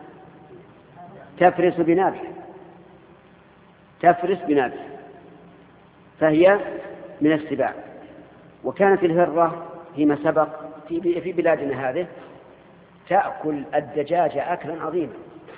تفرس بنابها، فهي من السباع. وكانت الهرة فيما سبق في بلادنا هذه تأكل الدجاج أكلا عظيما،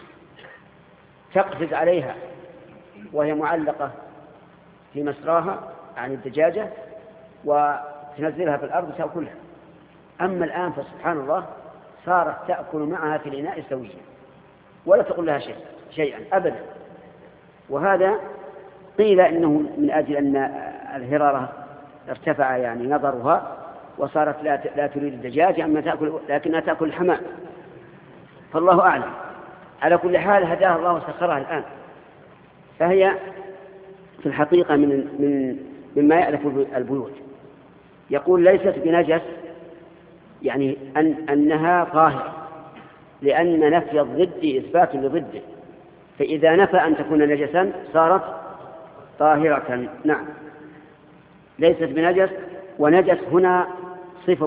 تقفز عليها وهي معلقة في مسراها عن الدجاجة وتنزلها في الأرض وتأكلها. أما الآن فسبحان الله صارت تأكل معها في الإناء سويا ولا تقول لها شيئا أبدا. وهذا قيل إنه من أجل أن الهرارة ارتفع يعني نظرها وصارت لا تريد الدجاج لكنها تأكل الحمام، فالله أعلم. على كل حال هداها الله وسخرها الآن، فهي في الحقيقة مما يألف البيوت. يقول ليست بنجس، يعني أنها طاهرة، لأن نفي الضد إثبات لضده، فإذا نفى أن تكون نجسا صارت طاهرة. نعم، ليست بنجس. ونجس هنا صفة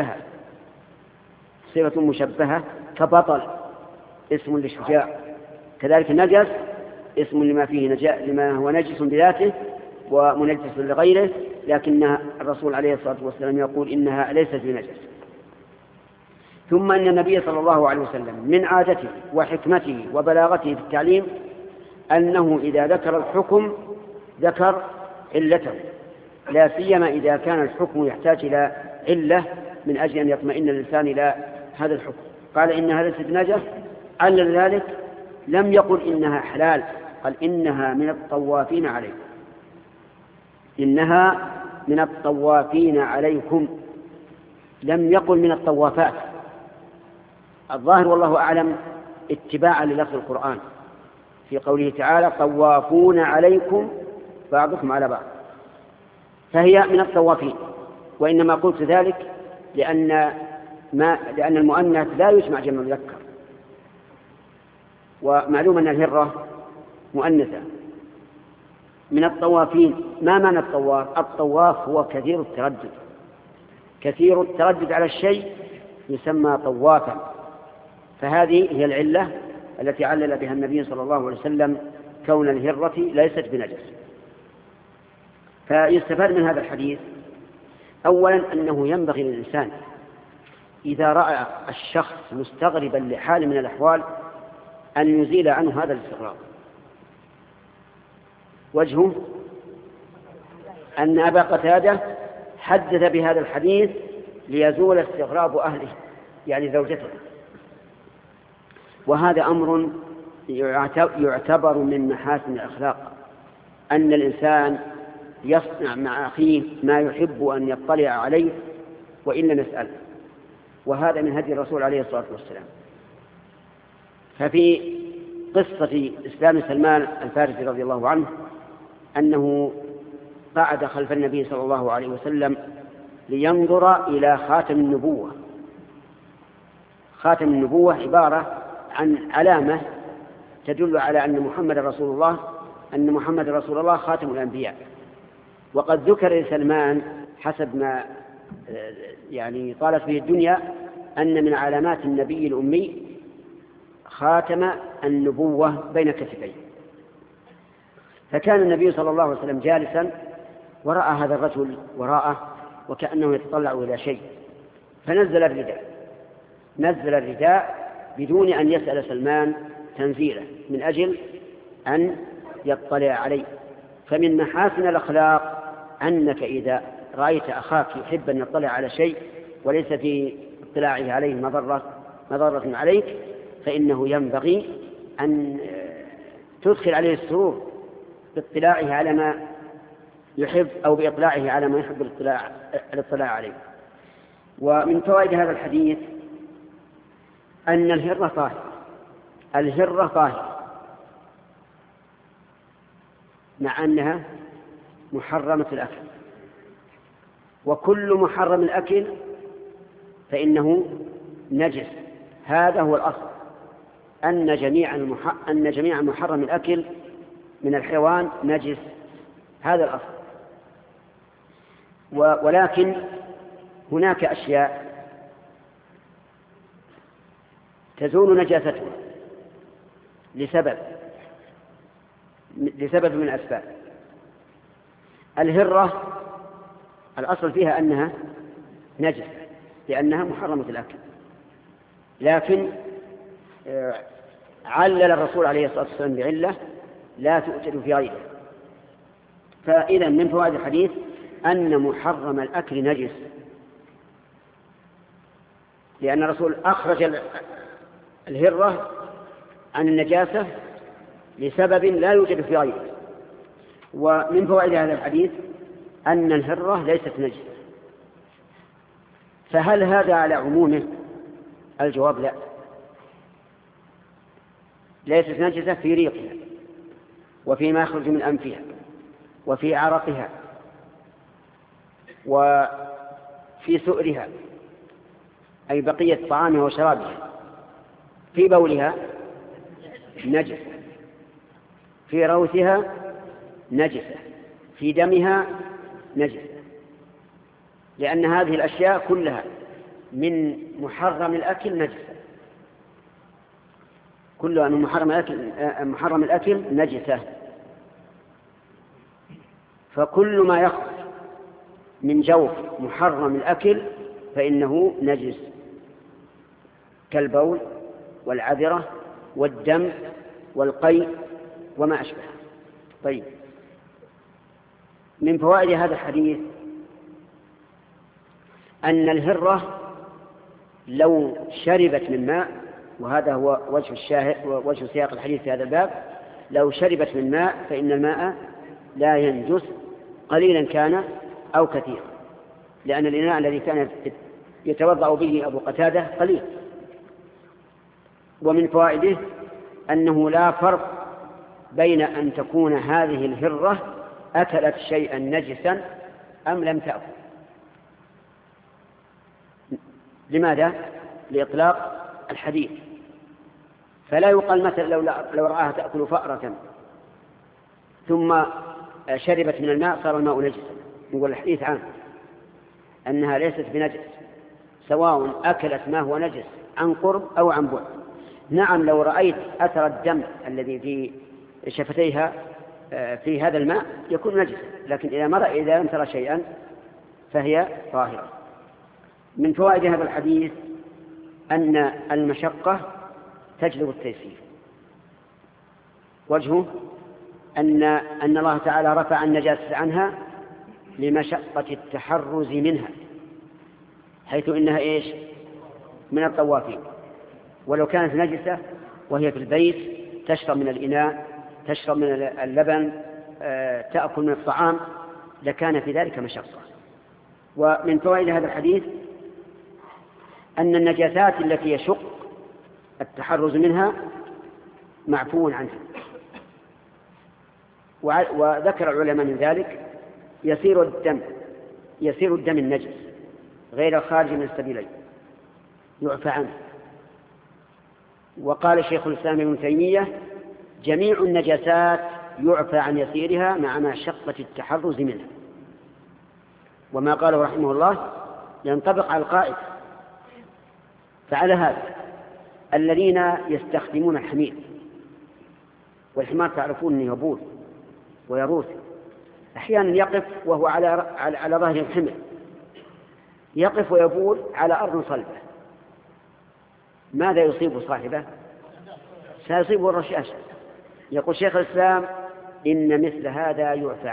مشبهة كبطل اسم للشجاع، كذلك نجس اسم لما هو نجس بذاته ومنجس لغيره، لكن الرسول عليه الصلاة والسلام يقول إنها ليست بنجس. ثم أن النبي صلى الله عليه وسلم من عادته وحكمته وبلاغته في التعليم أنه إذا ذكر الحكم ذكر علته، لا سيما إذا كان الحكم يحتاج إلى علة من أجل أن يطمئن الإنسان إلى هذا الحكم. قال إنها ليست بنجس، علل ذلك لم يقل إنها حلال، قال إنها من الطوافين عليكم، إنها من الطوافين عليكم، لم يقل من الطوافات. الظاهر والله أعلم اتباعا للفظ القرآن في قوله تعالى طوافون عليكم بعضكم على بعض، فهي من الطوافين. وإنما قلت ذلك لأن المؤنث لا يجمع جمع مذكر، ومعلوم أن الهرة مؤنثة من الطوافين. ما معنى الطواف؟ الطواف هو كثير التردد، كثير التردد على الشيء يسمى طوافا. فهذه هي العلة التي علل بها النبي صلى الله عليه وسلم كون الهرة ليست بنجس. فيستفاد من هذا الحديث أولا أنه ينبغي للإنسان إذا رأى الشخص مستغربا لحال من الأحوال أن يزيل عنه هذا الاستغراب. وجهه أن أبا قتادة حدث بهذا الحديث ليزول استغراب أهله يعني زوجته، وهذا أمر يعتبر من محاسن الأخلاق، أن الإنسان يصنع مع أخيه ما يحب أن يطلع عليه وإن لم يسأل، وهذا من هدي الرسول عليه الصلاة والسلام. ففي قصة إسلام سلمان الفارسي رضي الله عنه أنه قعد خلف النبي صلى الله عليه وسلم لينظر إلى خاتم النبوة. خاتم النبوة عبارة عن علامة تدل على أن محمد رسول الله خاتم الأنبياء. وقد ذكر لسلمان حسب ما يعني طالت به الدنيا أن من علامات النبي الأمي خاتم النبوة بين كتفيه. فكان النبي صلى الله عليه وسلم جالسا ورأى هذا الرجل وراءه وكأنه يتطلع إلى شيء، فنزل الرداء بدون أن يسأل سلمان تنزيله من أجل أن يطلع عليه. فمن محاسن الأخلاق أنك إذا رأيت أخاك يحب أن يطلع على شيء وليس في اطلاعه عليه مضرة عليك، فإنه ينبغي أن تدخل عليه السرور باطلاعه على ما يحب أو بإطلاعه على ما يحب الاطلاع عليه. ومن فوائد هذا الحديث أن الهرة طاهرة مع أنها محرمة الأكل، وكل محرم الأكل فإنه نجس. هذا هو الأصل، أن جميع محرم الأكل من الحيوان نجس، هذا الأصل. ولكن هناك أشياء تزول نجاستها لسبب من الأسباب. الهرة الأصل فيها أنها نجس لأنها محرمة الأكل، لكن علل الرسول عليه الصلاة والسلام بعلة لا توجد في غيره. فإذا من فوائد الحديث أن محرم الأكل نجس، لأن الرسول أخرج الهرة عن النجاسة لسبب لا يوجد في غيره. ومن فوائد هذا الحديث أن الهرة ليست نجسة. فهل هذا على عمومه؟ الجواب لا، ليست نجسة في ريقها وفيما يخرج من أنفها وفي عرقها وفي سؤرها أي بقية طعامها وشرابها، في بولها نجسة، في روثها نجسة، في دمها نجسة، لأن هذه الأشياء كلها من محرم الأكل نجسة، كلها من محرم الأكل نجسة. فكل ما يخرج من جوف محرم الأكل فإنه نجس، كالبول والعذرة والدم والقيء وما أشبه. طيب، من فوائد هذا الحديث أن الهرة لو شربت من ماء، وهذا هو وجه سياق الحديث في هذا الباب، لو شربت من ماء فإن الماء لا ينجس قليلا كان أو كثيرا، لأن الإناء الذي كان يتوضأ به أبو قتادة قليل. ومن فوائده أنه لا فرق بين أن تكون هذه الهرة أكلت شيئا نجسا أم لم تأكل. لماذا؟ لإطلاق الحديث. فلا يقال مثلا لو رآها تأكل فأرة ثم شربت من الماء صار الماء نجسا، نقول الحديث عام أنها ليست بنجس سواء أكلت ما هو نجس عن قرب أو عن بعد. نعم لو رأيت أثر الدم الذي في شفتيها في هذا الماء يكون نجسا، لكن إذا لم ترى شيئا فهي طاهرة. من فوائد هذا الحديث أن المشقة تجلب التيسير. وجهه أن الله تعالى رفع النجاسة عنها لمشقة التحرز منها، حيث إنها إيش؟ من الطوافين. ولو كانت نجسة وهي في البيت تشرب من الإناء، تشرب من اللبن، تأكل من الطعام، لكان في ذلك مشقة. ومن فوائد هذا الحديث أن النجاسات التي يشق التحرز منها معفو عنها. وذكر العلماء من ذلك يسير الدم النجس غير الخارج من السبيلين يعفى عنه. وقال شيخ الإسلام ابن تيمية جميع النجاسات يعفى عن يسيرها مع مشقة التحرز منها. وما قاله رحمه الله ينطبق على القائد. فعلى هذا الذين يستخدمون الحمير، والحمار تعرفون أنه يبول ويروث، أحيانا يقف وهو على ظهر الحمل، يقف ويبول على أرض صلبة، ماذا يصيب صاحبه؟ سيصيبه الرشاشة. يقول شيخ الإسلام إن مثل هذا يعفى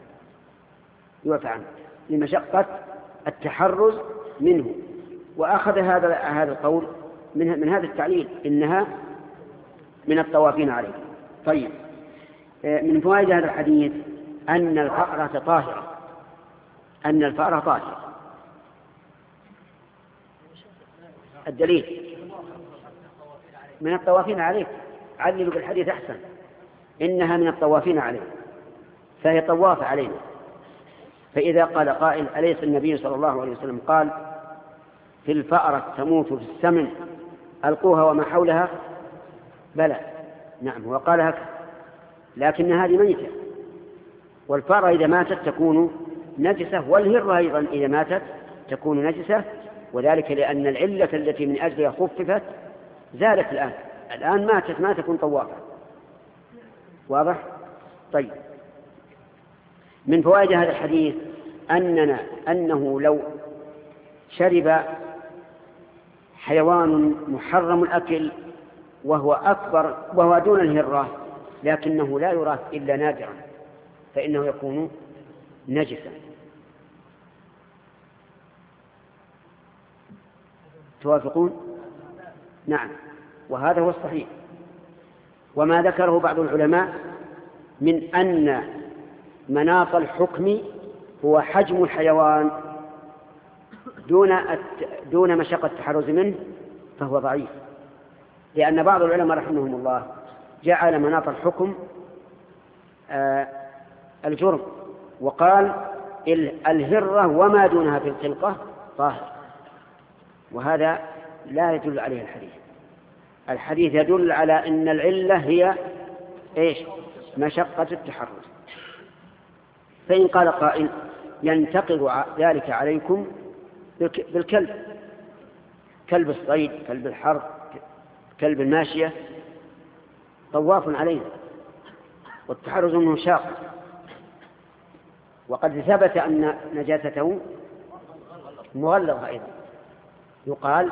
عنه لمشقة التحرز منه. وأخذ هذا القول من هذا التعليل إنها من الطوافين عليه. طيب، من فوائد هذا الحديث أن الفأرة طاهرة. الدليل من الطوافين عليه، عللوا بالحديث أحسن، إنها من الطوافين عليه فهي طواف علينا. فإذا قال قائل أليس النبي صلى الله عليه وسلم قال في الفأرة تموت في السمن ألقوها وما حولها؟ بلى، نعم وقال هكذا، لكن هذه ميتة، والفأرة إذا ماتت تكون نجسة، والهرة أيضا إذا ماتت تكون نجسة، وذلك لأن العلة التي من أجلها خففت زالت الآن ماتت ما تكون طوافة. واضح؟ طيب، من فوائد هذا الحديث أنه لو شرب حيوان محرم الأكل وهو دون الهرة لكنه لا يراه إلا نادرا فإنه يكون نجسا. توافقون؟ نعم، وهذا هو الصحيح. وما ذكره بعض العلماء من أن مناط الحكم هو حجم الحيوان دون مشقة التحرز منه فهو ضعيف، لأن بعض العلماء رحمهم الله جعل مناط الحكم الجرم، وقال الهرة وما دونها في الخلقة طاهر، وهذا لا يدل عليه الحديث يدل على أن العلة هي إيش؟ مشقة التحرز. فإن قال قائل ينتقض ذلك عليكم بالكلب، كلب الصيد، كلب الحرب، كلب الماشية طواف علينا والتحرز منه شاق، وقد ثبت أن نجاسته مغلظة أيضا. يقال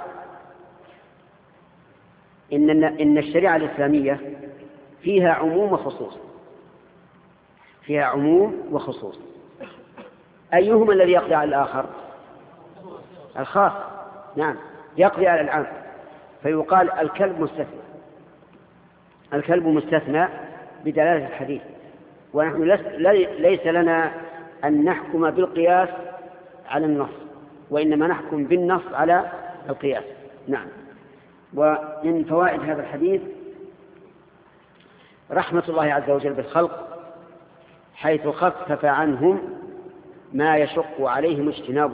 إن الشريعة الإسلامية فيها عموم وخصوص، أيهما الذي يقضي على الآخر؟ الخاص، نعم، يقضي على العام. فيقال الكلب مستثنى بدلالة الحديث، ونحن ليس لنا أن نحكم بالقياس على النص، وإنما نحكم بالنص على القياس. نعم. ومن فوائد هذا الحديث رحمة الله عز وجل بالخلق، حيث خفف عنهم ما يشق عليهم اجتنابه،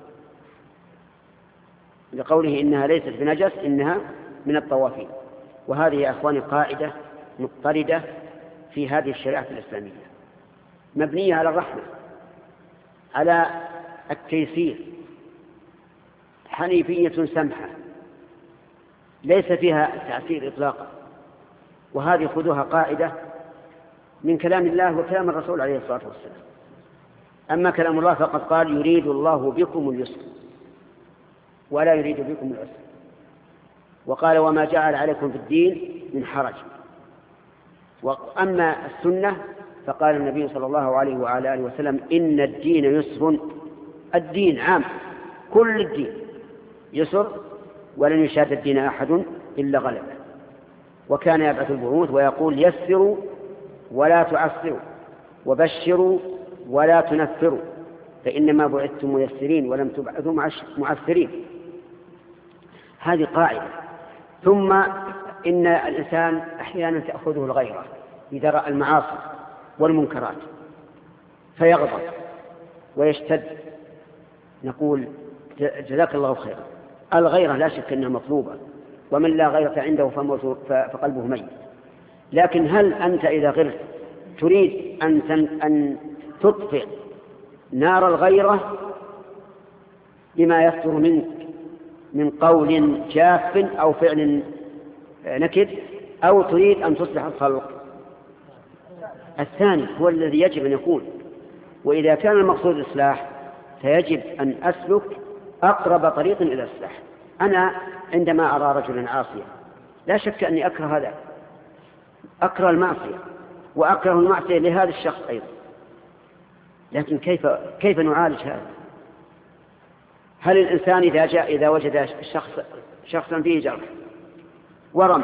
لقوله إنها ليست بنجس إنها من الطوافين. وهذه يا أخواني قاعدة مضطردة في هذه الشريعة الإسلامية، مبنية على الرحمة، على التيسير، حنيفية سمحة ليس فيها تعسير إطلاقا. وهذه خذوها قاعدة من كلام الله وكلام الرسول عليه الصلاة والسلام. أما كلام الله فقد قال يريد الله بكم اليسر ولا يريد بكم العسر، وقال وما جعل عليكم في الدين من حرج. وأما السنة فقال النبي صلى الله عليه وعلى آله وسلم إن الدين يسر. الدين عام، كل الدين يسر، ولن يشاد الدين أحد إلا غلبه. وكان يبعث البعوث ويقول يسروا ولا تعسروا وبشروا ولا تنفروا فإنما بعثتم ميسرين ولم تبعثوا معسرين. هذه قاعدة. ثم إن الإنسان أحيانا تأخذه الغيرة إذا رأى المعاصي والمنكرات فيغضب ويشتد. نقول جزاك الله خيرا. الغيرة لا شك أنها مطلوبة، ومن لا غيرة عنده فقلبه ميت. لكن هل أنت إذا غرت تريد أن تطفئ نار الغيرة بما يصدر منك من قول جاف أو فعل نكد، أو تريد أن تصلح الخلق؟ الثاني هو الذي يجب أن يكون. وإذا كان المقصود الإصلاح فيجب أن أسلك أقرب طريق إلى الإصلاح. أنا عندما أرى رجلا عاصيا لا شك أني أكره هذا، أكره المعصية وأكره المعصية لهذا الشخص أيضا. لكن كيف نعالج هذا؟ هل الإنسان إذا وجد شخصا فيه جرح ورم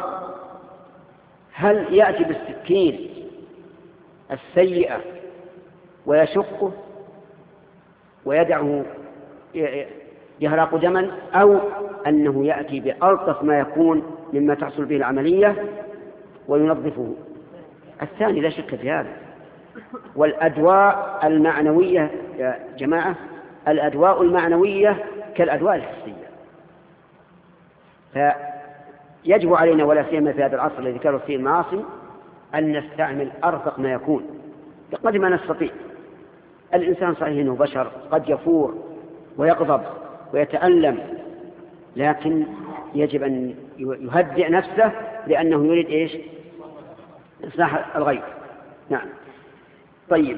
هل يأتي بالسكين السيئة ويشقه ويدعه يهرق دما، أو أنه يأتي بألطف ما يكون مما تحصل به العملية وينظفه؟ الثاني لا شك في هذا. والأدواء المعنوية يا جماعة، الأدواء المعنوية كالأدواء الحسية. فيجب علينا ولا سيما في هذا العصر الذي كانت فيه المعاصي أن نستعمل أرفق ما يكون بقدر ما نستطيع. الإنسان صحيح أنه بشر قد يفور ويغضب ويتألم، لكن يجب أن يهدئ نفسه لأنه يريد إيش؟ إصلاح الغير. نعم. طيب،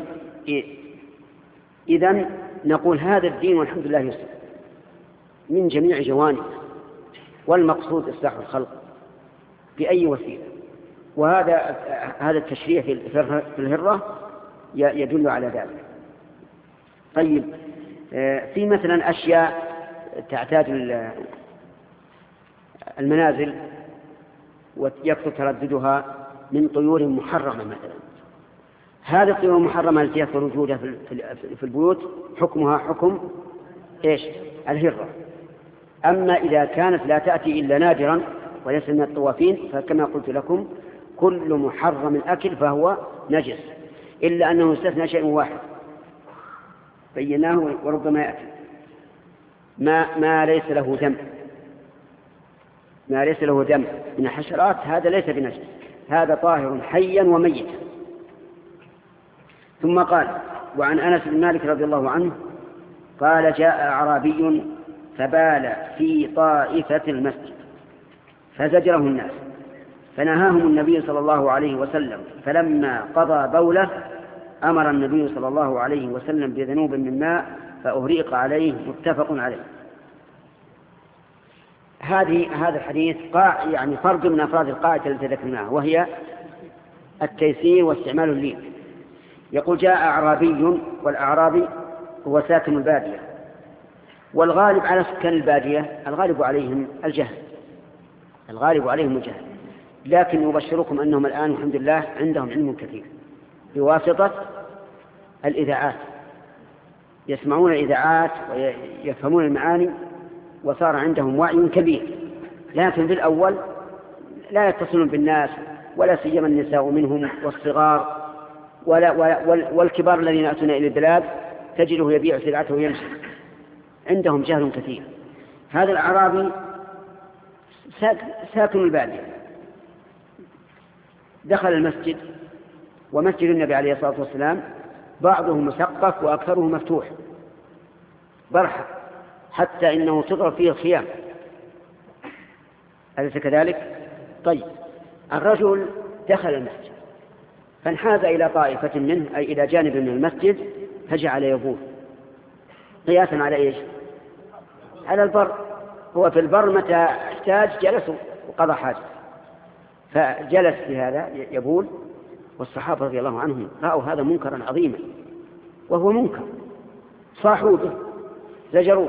إذن نقول هذا الدين والحمد لله يسر من جميع جوانب، والمقصود إصلاح الخلق بأي وسيلة. وهذا التشريع في الهرة يدل على ذلك. طيب، في مثلا أشياء تعتاد المنازل ويكثر ترددها من طيور محرمة مثلا. هذه الطيور المحرمة التي يكثر وجودها في البيوت حكمها حكم إيش؟ الهرة. أما إذا كانت لا تأتي إلا نادرا وليس من الطوافين فكما قلت لكم كل محرم أكل فهو نجس، إلا أنه يستثنى شيء واحد بيناه وربما يأتي ما ليس له دم. ما ليس له دم من الحشرات هذا ليس بنجس، هذا طاهر حيا وميتا. ثم قال: وعن أنس بن مالك رضي الله عنه قال: جاء أعرابي فبال في طائفة المسجد فزجره الناس فنهاهم النبي صلى الله عليه وسلم، فلما قضى بوله أمر النبي صلى الله عليه وسلم بذنوب من ماء فأهريق عليه، متفق عليه. هذا الحديث يعني فرد من أفراد القاعدة التي ذكرناها، وهي التيسير واستعمال اللين. يقول: جاء أعرابي، والأعرابي هو ساكن البادية، والغالب على سكان البادية الغالب عليهم الجهل، لكن يبشركم أنهم الآن الحمد لله عندهم علم كثير بواسطة الإذاعات، يسمعون الإذاعات ويفهمون المعاني وصار عندهم وعي كبير. لكن في الأول لا يتصلون بالناس، ولا سيما النساء منهم والصغار والكبار الذين يأتون إلى البلاد تجده يبيع سلعته ويمشي، عندهم جهل كثير. هذا الأعرابي ساكن البادية دخل المسجد، ومسجد النبي عليه الصلاة والسلام بعضه مسقف وأكثره مفتوح برحة، حتى إنه تضرب فيه الخيام، أليس كذلك؟ طيب، الرجل دخل المسجد فانحاز إلى طائفة منه، أي إلى جانب من المسجد، فجعل يبول قياسا على إيش؟ على البر. هو في البر متى احتاج جلسوا وقضى حاجة، فجلس بهذا يبول، والصحابة رضي الله عنهم رأوا هذا منكرا عظيما، وهو منكر، صاحوا به زجروه،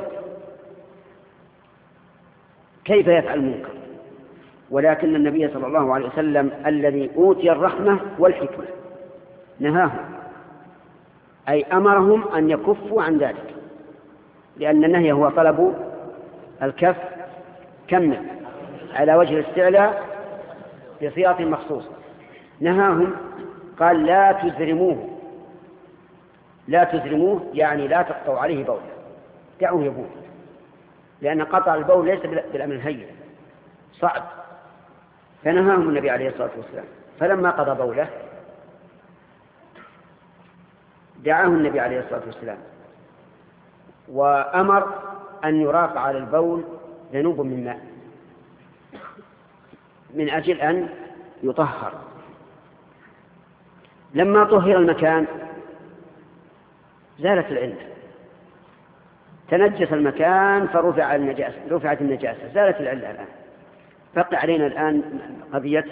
كيف يفعل المنكر؟ ولكن النبي صلى الله عليه وسلم الذي أوتي الرحمة والحكمة نهاهم، أي أمرهم أن يكفوا عن ذلك، لأن النهي هو طلب الكف كمل على وجه الاستعلاء بصيغة مخصوصة. نهاهم قال لا تزرموه، لا تزرموه يعني لا تقطعوا عليه بوله، دعوه يبول، لأن قطع البول ليس بالأمر الهين، صعب. فنهاهم النبي عليه الصلاة والسلام، فلما قضى بوله دعاه النبي عليه الصلاة والسلام وأمر أن يراق على البول ذنوب من ماء من أجل أن يطهر. لما طهر المكان زالت العلة، تنجس المكان فرفعت النجاسة، زالت العلة. الآن بقي علينا الآن قضية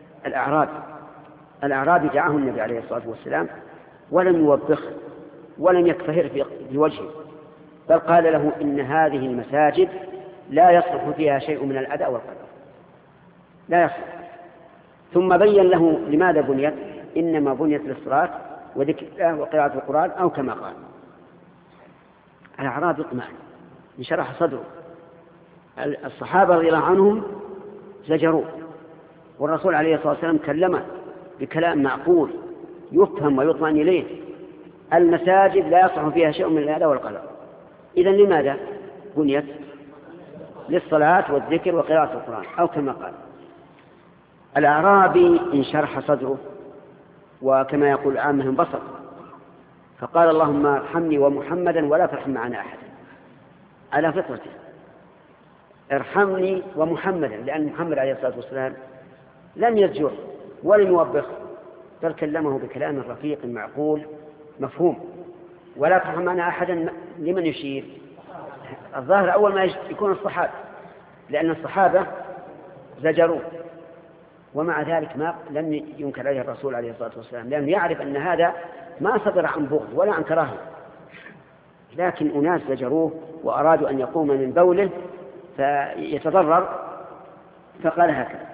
الأعرابي دعاه النبي عليه الصلاة والسلام ولم يوبخ ولم يكفهر في وجهه، بل قال له إن هذه المساجد لا يصلح فيها شيء من الأذى والقدر، لا يصلح. ثم بين له لماذا بنيت، إنما بنيت للصلاة وذكر الله وقراءة القرآن، أو كما قال. الأعرابي اطمأن انشرح صدره، الصحابة رضي الله عنهم زجروه، والرسول عليه الصلاة والسلام كلمه بكلام معقول يفهم ويطمئن إليه. المساجد لا يصلح فيها شيء من الأذى والقدر، إذن لماذا بنيت؟ للصلاة والذكر وقراءة القرآن، أو كما قال. الأعرابي انشرح صدره، وكما يقول عامه انبسط، فقال اللهم ارحمني ومحمدا ولا ترحم معنا أحدا، على فطرته، ارحمني ومحمدا، لأن محمد عليه الصلاة والسلام لم يزجر ولم يوبخ، بل كلمه بكلام رفيق معقول مفهوم. ولا ترحم معنا أحدا لمن يشير؟ الظاهر أول ما يكون الصحابة، لأن الصحابة زجروا، ومع ذلك لم ينكر عليه الرسول عليه الصلاة والسلام، لأنه يعرف أن هذا ما صدر عن بغض ولا عن كراهه، لكن أناس زجروه وأرادوا أن يقوم من بوله فيتضرر، فقال هكذا.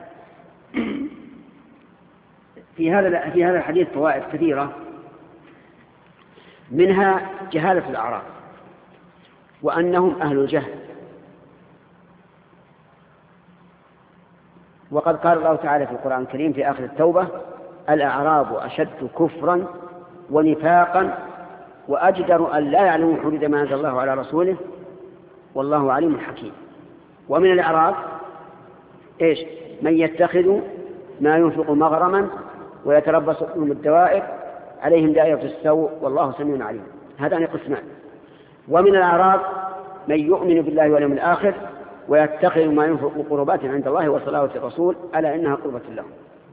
في هذا الحديث فوائد كثيرة، منها جهالة الأعراب وأنهم أهل الجهل، وقد قال الله تعالى في القرآن الكريم في آخر التوبة: الأعراب أشد كفرا ونفاقا وأجدر أن لا يعلموا حدود ما أنزل الله على رسوله والله عليم حكيم. ومن الأعراب إيش؟ من يتخذ ما ينفق مغرما ويتربص بهم الدوائر عليهم دائرة السوء والله سميع عليم. هذان قسمان. ومن الأعراب من يؤمن بالله واليوم الآخر ويتخذ ما ينفق قربات عند الله وصلاة الرسول ألا إنها قربة لهم.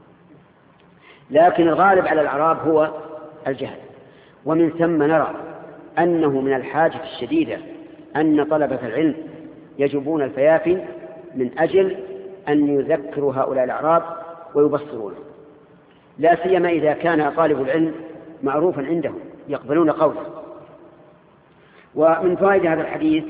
لكن الغالب على الأعراب هو الجهل. ومن ثم نرى أنه من الحاجة الشديدة أن طلبة العلم يجبون الفيافي من أجل أن يذكروا هؤلاء الأعراب ويبصرونه، لا سيما إذا كان طالب العلم معروفا عندهم يقبلون قوله. ومن فوائد هذا الحديث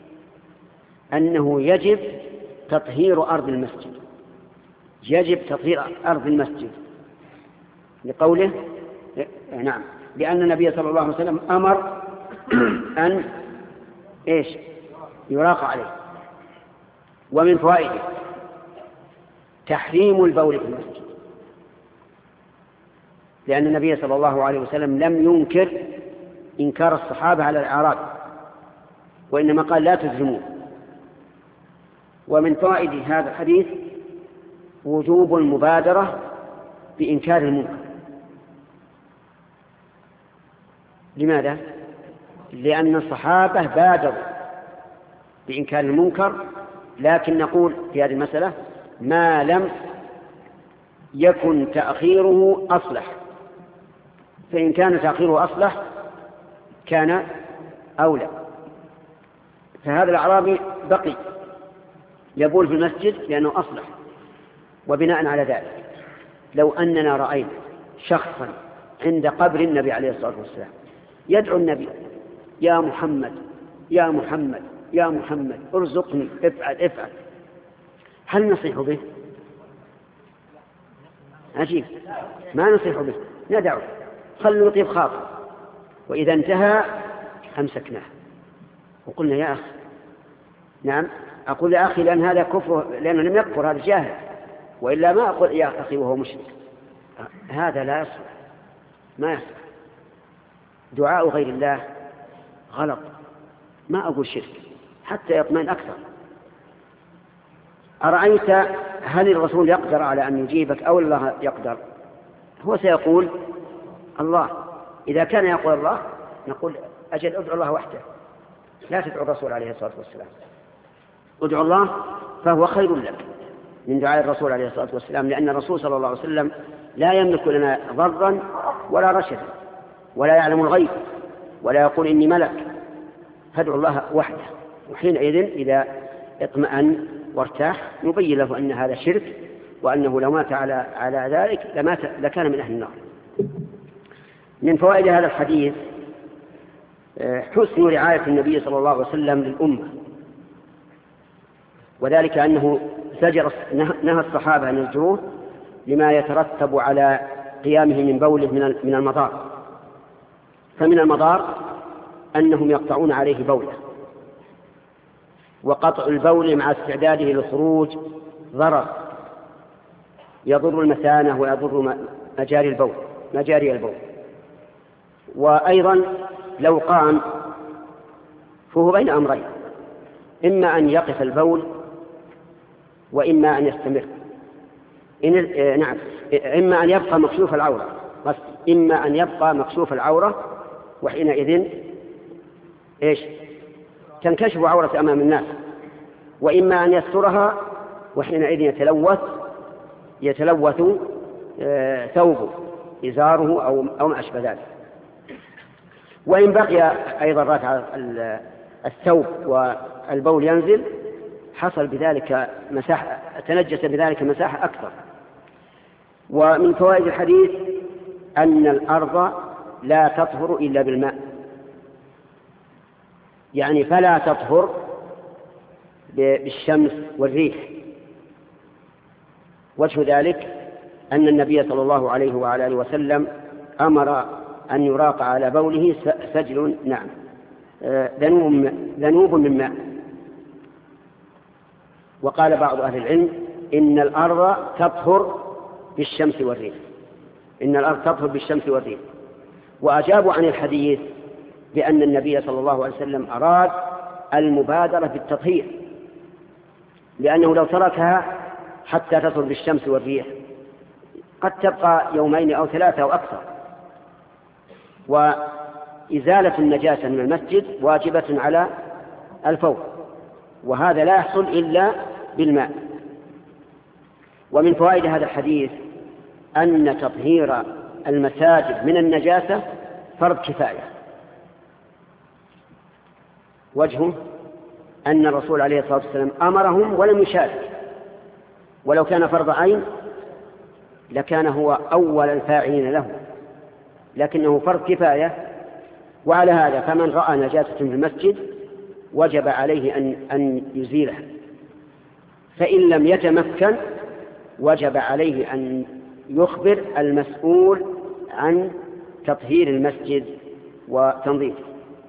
أنه يجب تطهير أرض المسجد، يجب تطهير أرض المسجد لقوله نعم، لأن النبي صلى الله عليه وسلم أمر أن إيش؟ يراق عليه. ومن فوائده تحريم البول في المسجد، لأن النبي صلى الله عليه وسلم لم ينكر إنكار الصحابة على الأعراب، وإنما قال لا تزرموه. ومن فوائد هذا الحديث وجوب المبادرة بإنكار المنكر، لماذا؟ لأن الصحابة بادروا بإنكار المنكر، لكن نقول في هذه المسألة ما لم يكن تأخيره أصلح، فإن كان تأخيره أصلح كان أولى. فهذا الأعرابي بقي يبول في المسجد لأنه أصلح. وبناء على ذلك لو أننا رأينا شخصا عند قبر النبي عليه الصلاة والسلام يدعو النبي يا محمد يا محمد يا محمد ارزقني افعل، هل نصيح به؟ عجيب، ما نصيح به، ندعو، خلوا نطيب خاطر. وإذا انتهى أمسكناه وقلنا يا أخي، نعم أقول يا أخي لأن هذا كفر، لأنه لم يكفر، هذا جاهل، وإلا ما أقول يا أخي وهو مشرك. هذا لا يصلح، ما يصلح. دعاء غير الله غلط، ما أقول شرك حتى يطمئن أكثر. أرأيت هل الرسول يقدر على أن يجيبك أو الله يقدر؟ هو سيقول الله. إذا كان يقول الله نقول أجل ادعو الله وحده، لا تدعو الرسول عليه الصلاة والسلام. ادعو الله فهو خير لك من دعاء الرسول عليه الصلاة والسلام، لأن الرسول صلى الله عليه وسلم لا يملك لنا ضرا ولا رشدا ولا يعلم الغيب ولا يقول إني ملك، فادعو الله وحده. وحينئذ إذا اطمأن وارتاح نبين له أن هذا شرك، وأنه لو مات على ذلك لكان من أهل النار. من فوائد هذا الحديث حسن رعاية النبي صلى الله عليه وسلم للأمة، وذلك أنه نهى الصحابة عن الجروح لما يترتب على قيامه من بوله من المضار. فمن المضار أنهم يقطعون عليه بوله، وقطع البول مع استعداده للخروج ضرر يضر المثانة ويضر مجاري البول. وأيضا لو قام فهو بين أمرين، إما أن يقف البول وإما أن يستمر، نعم، إما أن يبقى مكشوف العورة، إما أن يبقى مكشوف العورة وحينئذ تنكشف عورة أمام الناس، وإما أن يسترها وحينئذ يتلوث ثوبه إزاره أو ما أشبه ذلك. وإن بقي أيضا رافع الثوب والبول ينزل حصل بذلك مساحة، تنجس بذلك مساحة أكثر. ومن فوائد الحديث أن الأرض لا تطهر إلا بالماء، يعني فلا تطهر بالشمس والريح. وجه ذلك أن النبي صلى الله عليه وعلى آله وسلم أمر أن يراق على بوله سجل، نعم، ذنوب من ماء. وقال بعض أهل العلم إن الأرض تطهر بالشمس والريح، إن الأرض تطهر بالشمس والريح. وأجابوا عن الحديث بأن النبي صلى الله عليه وسلم أراد المبادرة بالتطهير، لأنه لو تركها حتى تطهر بالشمس والريح قد تبقى يومين أو ثلاثة أو أكثر. وإزالة النجاسة من المسجد واجبة على الفور، وهذا لا يحصل إلا بالماء. ومن فوائد هذا الحديث أن تطهير المساجد من النجاسة فرض كفاية. وجهه أن الرسول عليه الصلاة والسلام أمرهم ولم يشارك، ولو كان فرض عين لكان هو أول الفاعلين له، لكنه فرض كفاية. وعلى هذا فمن رأى نجاسة في المسجد وجب عليه أن يزيلها، فإن لم يتمكن وجب عليه أن يخبر المسؤول عن تطهير المسجد وتنظيفه.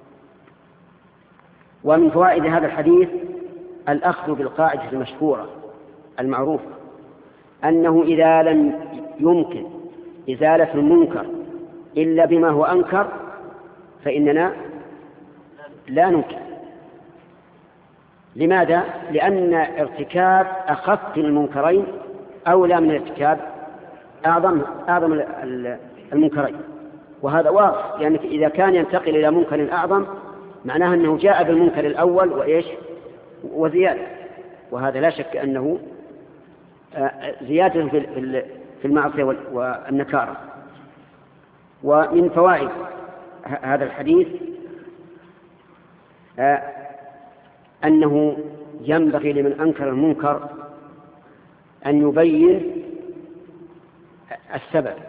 ومن فوائد هذا الحديث الأخذ بالقاعدة المشهورة المعروفة أنه إذا لم يمكن إزالة المنكر إلا بما هو أنكر فإننا لا ننكر. لماذا؟ لأن ارتكاب أخف المنكرين أولى من ارتكاب أعظم المنكرين. وهذا واضح، يعني إذا كان ينتقل إلى منكر أعظم معناه أنه جاء بالمنكر الأول وإيش وزيادة، وهذا لا شك أنه زيادة في المعصية والنكارة. ومن فوائد هذا الحديث أنه ينبغي لمن أنكر المنكر أن يبين السبب،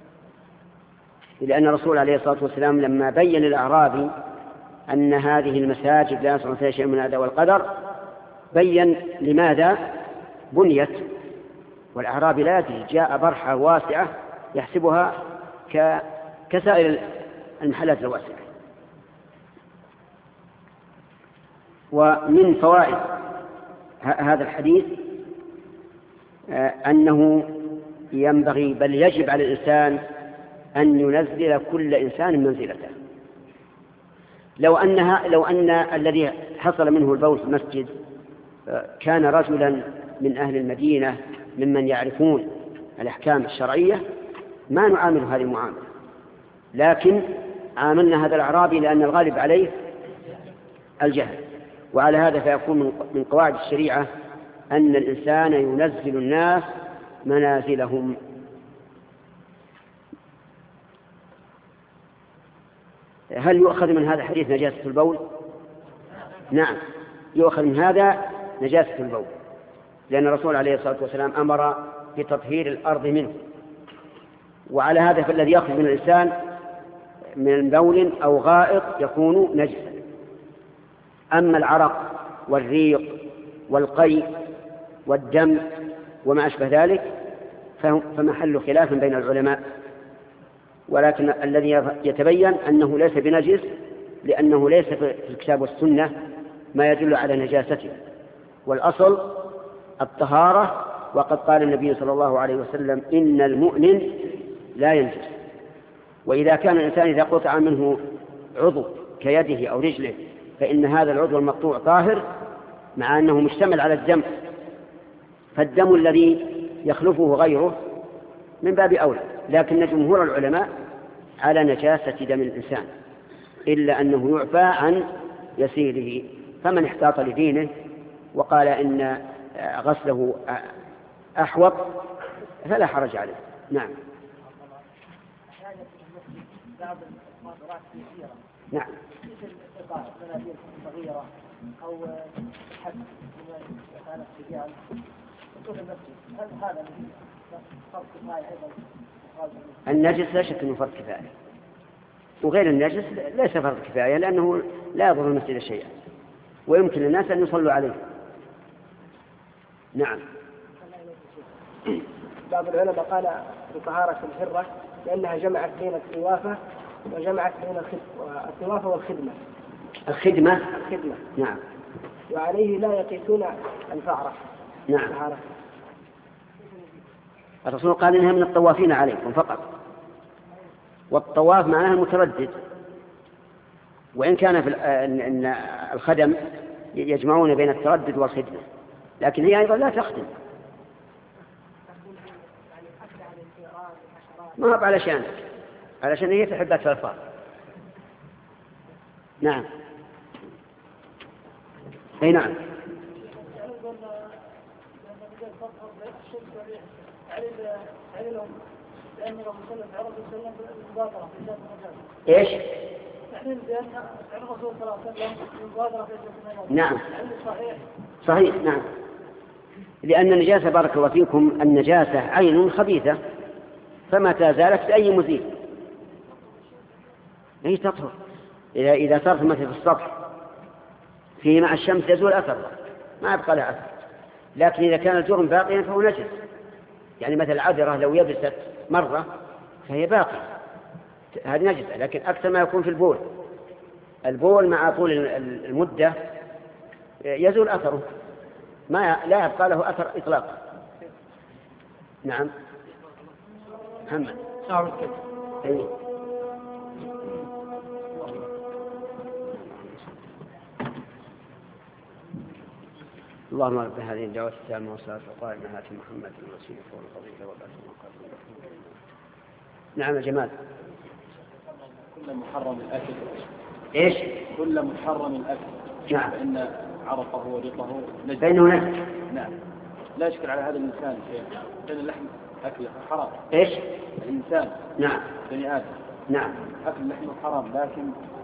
لأن الرسول عليه الصلاة والسلام لما بين الأعرابي أن هذه المساجد لا يصنع فيها شيء من الأذى والقدر بين لماذا بنيت، والأعرابي لا يدري، جاء برحة واسعة يحسبها كسائر المحلات الواسعة. ومن فوائد هذا الحديث أنه ينبغي بل يجب على الإنسان أن ينزل كل إنسان منزلته. لو أن الذي حصل منه البول في المسجد كان رجلا من أهل المدينة ممن يعرفون الأحكام الشرعية ما نعامل هذه المعاملة، لكن عاملنا هذا الأعرابي لأن الغالب عليه الجهل. وعلى هذا فيكون من قواعد الشريعة أن الإنسان ينزل الناس منازلهم. هل يؤخذ من هذا الحديث نجاسة البول؟ نعم، يؤخذ من هذا نجاسة البول، لأن الرسول عليه الصلاة والسلام أمر بتطهير الأرض منه. وعلى هذا فالذي يأخذ من الإنسان من بول أو غائط يكون نجسا. أما العرق والريق والقيء والدم وما أشبه ذلك فمحل خلاف بين العلماء، ولكن الذي يتبين أنه ليس بنجس، لأنه ليس في الكتاب والسنة ما يدل على نجاسته، والأصل الطهارة. وقد قال النبي صلى الله عليه وسلم إن المؤمن لا ينجس. وإذا كان الإنسان إذا قطع منه عضو كيده أو رجله فإن هذا العضو المقطوع طاهر مع أنه مشتمل على الدم، فالدم الذي يخلفه غيره من باب أولى. لكن جمهور العلماء على نجاسة دم الإنسان إلا أنه يعفى عن يسيره، فمن احتاط لدينه وقال إن غسله أحوط فلا حرج عليه. نعم. نعم. صغيرة أو حد كانت رجال هل هذا فرق كفاية أيضا؟ النجس لا شك أنه فرق كفاية، وغير النجس ليس فرق كفاية، لأنه لا يضر المسجد شيئا ويمكن للناس أن يصلوا عليه. نعم. بعض العلماء قال بطهارة الحرة لأنها جمعت بين الطوافة وجمعت بين الطوافة والخدمة. الخدمة. نعم. وعليه لا يقيسون الفعرة. نعم. الرسول قال إنها من الطوافين عليكم فقط، والطواف معناها المتردد، وإن كان في إن الخدم يجمعون بين التردد والخدمة، لكن هي أيضا لا تخدم. ما هو علشان هي تحبات الألفاظ. نعم. أي نعم. إيش؟ نعم. صحيح. نعم. لأن النجاسة بارك الله فيكم النجاسة عين خبيثة، فمتى زالت بأي مزيل هي تطهر. إذا صارت مثل في السطح فيه مع الشمس يزول أثر ما يبقى لها أثر، لكن إذا كان الجرم باقيا فهو نجس. يعني مثل العذرة لو يبست مرة فهي باقية، هذه نجسة. لكن أكثر ما يكون في البول مع طول المدة يزول أثره، لا يبقى له أثر إطلاقا. نعم. محمد. اللهم رب هذه الدعوة التامة والصلاة والقائمة آت محمد الوسيلة والفضيلة والبعث المقام. نعم يا جمال. كل محرم الأكل. إيش؟ كل محرم الأكل. نعم. فإن عرقه وريقه نجس. فإنه نجس. نعم. لا يشكل على هذا الإنسان شيء، لأن اللحم أكله حرام. إيش؟ الإنسان. نعم. بني آدم. نعم. أكل لحمه حرام، لكن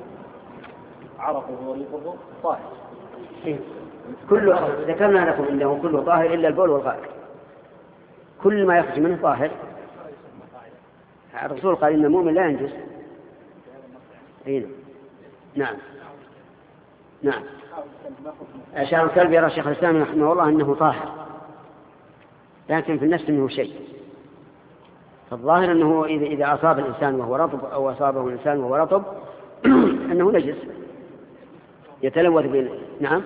عرقه وريقه طاهر. إيه؟ كله ذكرنا لكم إنه كله طاهر إلا البول والغائط. كل ما يخرج منه طاهر. الرسول قال إن المؤمن لا ينجس. نعم. نعم. أشار الكلب يرى شيخ الإسلام رحمه الله أنه طاهر، لكن في النفس منه شيء. فالظاهر أنه إذا أصاب الإنسان وهو رطب أو أصابه الإنسان وهو رطب أنه نجس يتلوث نعم.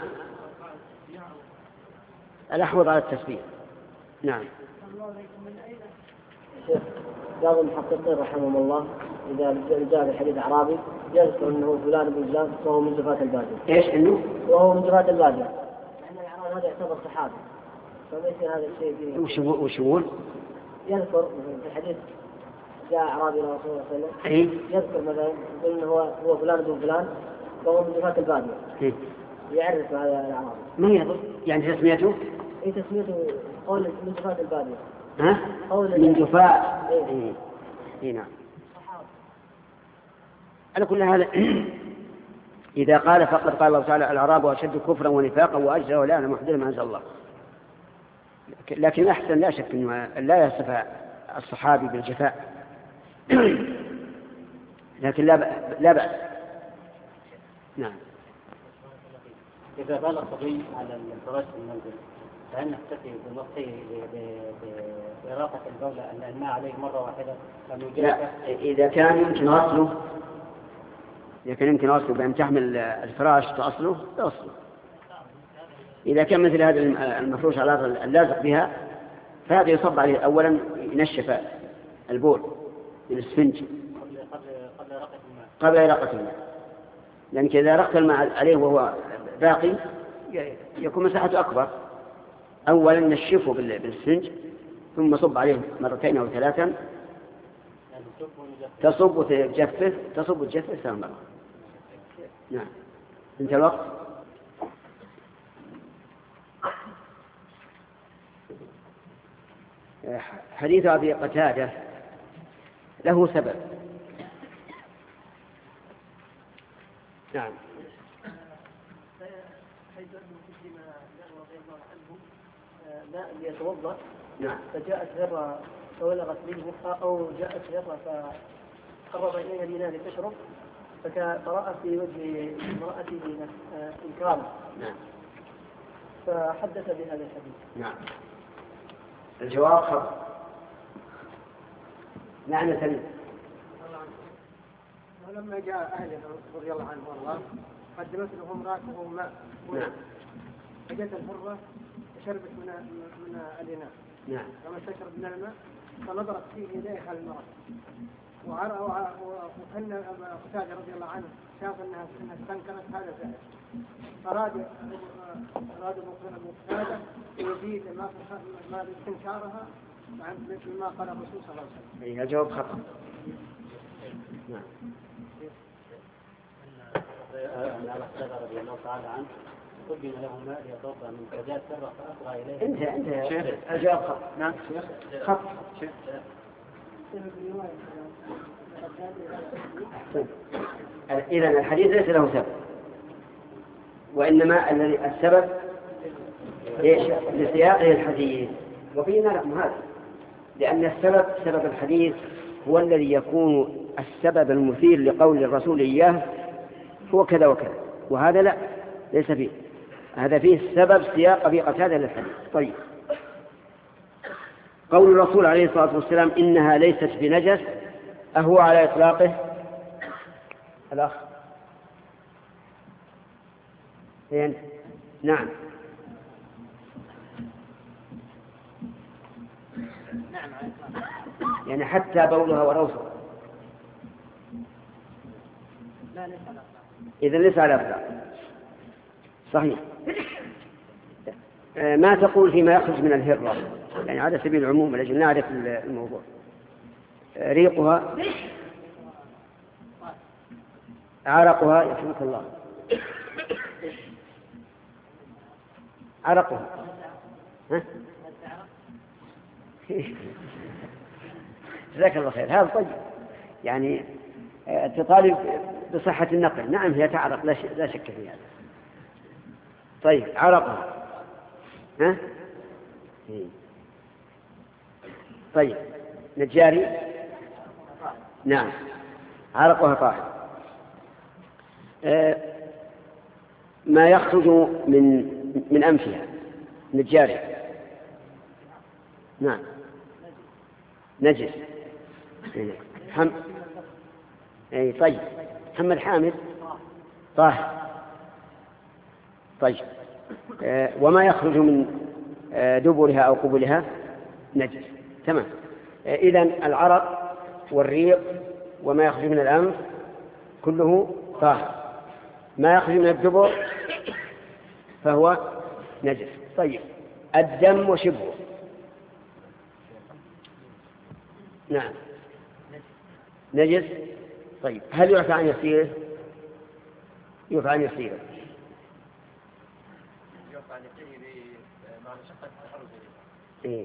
الأحوط على التسبيح. نعم. بعض المحققين رحمهم الله إذا جاء الحديث أعرابي يذكر أنه فلان بن فلان وهو من جفاة البادية. إيش إنه؟ وهو من جفاة البادية. لأن الأعرابي هذا يعتبر صحابي، فما يصير هذا الشيء فيه. وشمول؟ يذكر في الحديث جاء أعرابي إلى رسول الله صلى الله عليه وسلم يذكر مثلا يقول أنه هو فلان بن فلان وهو من جفاة البادية. يعرف هذا الأعرابي. ما يضر يعني تسميته؟ إيه تسميته قول من جفاة البادية. ها؟ من جفاء. إيه نعم. على كل هذا إذا قال فقد قال الله تعالى الأعراب أشد كفرا ونفاقا وأجرا ولا أنا محدث ما أنزل الله. لكن أحسن لا شك أنه لا يصف الصحابي بالجفاء لكن لا بأس. نعم. إذا بال الصبي على الفراش في المنزل فهل نكتفي بنقطه بإراقة البولة أن الماء عليه مرة واحدة؟ لا، إذا كان يمكن غسله بأن تحمل الفراش تأصله. إذا كان مثل هذا المفروش على الأرض اللازق بها فهذا يصب عليه أولا ينشف البول من السفنج قبل إراقة الماء، لأن إذا رقت الماء عليه وهو باقي يكون مساحته أكبر. أولا نشفه بالسفنج ثم صب عليه مرتين أو ثلاثا، تصب وتجفف 3 مرات. نعم. انت الوقت. حديث أبي قتادة له سبب. نعم. حيث أنه فيما رضي الله عنه ماء ليتوضأ. نعم. فجاءت هرة فولغت منه أو جاءت هرة فقرب إليها الإناء لتشرب فرأى في وجه امرأته إنكارا. نعم. فحدث بهذا الحديث. نعم. الجواب خطأ. نعم سليم. ولما جاء أهله رضي الله عنه والله قدمت له امرأته ماء. نعم. فجت الحرة شربت من الإناء. نعم. لما تشرب من الماء فنظرت فيه إليها المرأة وكان قتادة رضي الله عنه شاف أنها استنكرت هذا الفعل، أراد أبو قتادة يزيد ما استنكارها مثل ما قال الرسول صلى الله عليه وسلم. الجواب خطأ. نعم. على قتادة رضي الله تعالى عنه قدم له ماء يتوضأ من فجاءت سرة فأسرع إليه. انت الجواب خطأ. نعم. خطأ. إذن الحديث ليس له سبب، وإنما السبب إيش؟ لسياقه الحديث. وفينا لكم هذا، لأن السبب سبب الحديث هو الذي يكون السبب المثير لقول الرسول إياه هو كذا وكذا، وهذا لا ليس فيه. هذا فيه سبب سياق أبي قتادة للحديث. طيب، قول الرسول عليه الصلاة والسلام إنها ليست بنجس أهو على إطلاقه؟ الأخ فين؟ نعم. يعني حتى بولها وروثها إذا ليس على إطلاقه. صحيح. ما تقول فيما يخرج من الهرة، يعني على سبيل العموم لأجل نعرف الموضوع. ريقها عرقها يرحمك الله، عرقها ها؟ جزاك الله خير. هذا طيب، يعني تطالب بصحة النقل. نعم هي تعرق لا شك في هذا. طيب عرقها ها؟ طيب نجاري. نعم عرقها طاهر. ما يخرج من أنفها نجاري. نعم نجس. أي طيب. محمد حامد طاهر. طيب وما يخرج من دبرها أو قبلها نجس. تمام. إذن العرق والريق وما يخرج من الأنف كله طاهر. ما يخرج من الدبر فهو نجس. طيب الدم وشبهه. نعم نجس. طيب هل يعفى عن يسيره؟ يعفى عن يسيره. يعفى عن يسيره مع مشقة التحرز. إيه.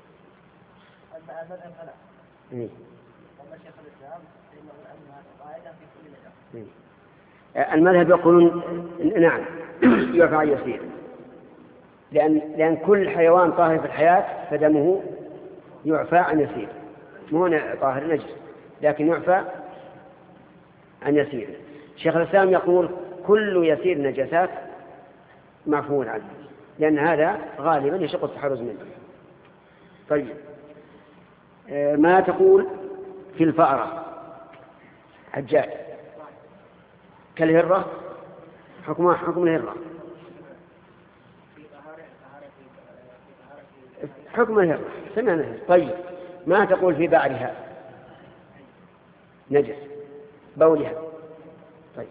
إيه. المذهب يقولون نعم يعفى عن يسيره، لأن كل حيوان طاهر في الحياة فدمه يعفى عن يسيره، مو طاهر نجس لكن يعفى عن يسيره. شيخ الإسلام يقول كل يسير نجاسات معفو عنه، لأن هذا غالبا يشق التحرز منه. طيب ما تقول في الفأرة حجاج؟ كالهرة حكمها حكم الهرة، حكم الهرة سمعنا. طيب ما تقول في بعرها نجس بولها؟ طيب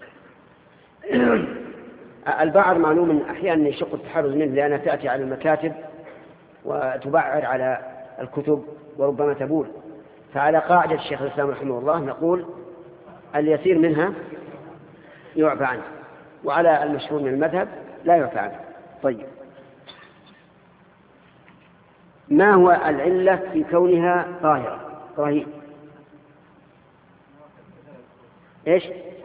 البعر معلوم أحيانا يشق التحرز منه لأنها تأتي على المكاتب وتبعر على الكتب وربما تبول، فعلى قاعدة الشيخ الإسلام رحمه الله نقول اليسير منها يعفى عنه، وعلى المشهور من المذهب لا يعفى عنه. طيب ما هو العلة في كونها طاهرة؟ إبراهيم إيش؟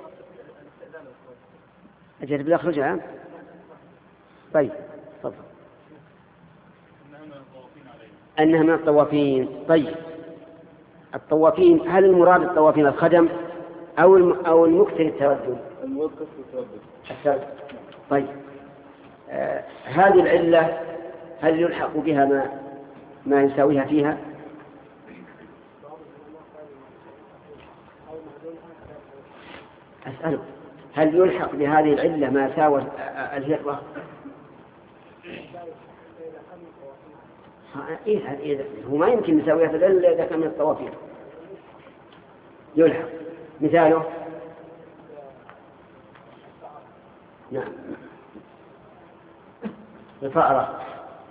أجل بالأخرجها. طيب تفضل. أنها من الطوافين. طيب الطوافين هل المراد الطوافين الخدم أو المكثر التردد؟ التردد. طيب هذه العلة هل يلحق بها ما يساويها فيها؟ أسألك هل يلحق بهذه العلة ما ساوى الهرة؟ هو ما يمكن نساويها في العلة إذا كان من الطوافين. يلحق مثاله نعم الفأرة.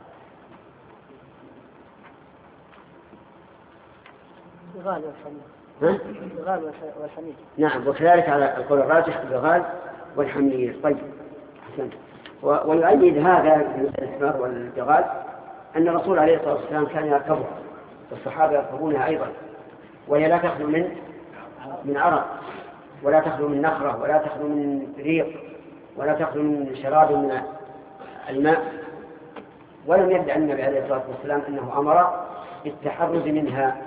البغال والحمير. نعم وكذلك على القول الراجح البغال والحمير. طيب حسن. ويؤيد هذا الحمار والبغال أن الرسول عليه الصلاة والسلام كان يركبها والصحابة يركبونها أيضا، وهي لا تخلو من عرق ولا تخلو من نخرة ولا تخلو من ريق ولا تخلو من شراب من الماء، ولم يدع النبي عليه الصلاة والسلام أنه أمر بالتحرز منها.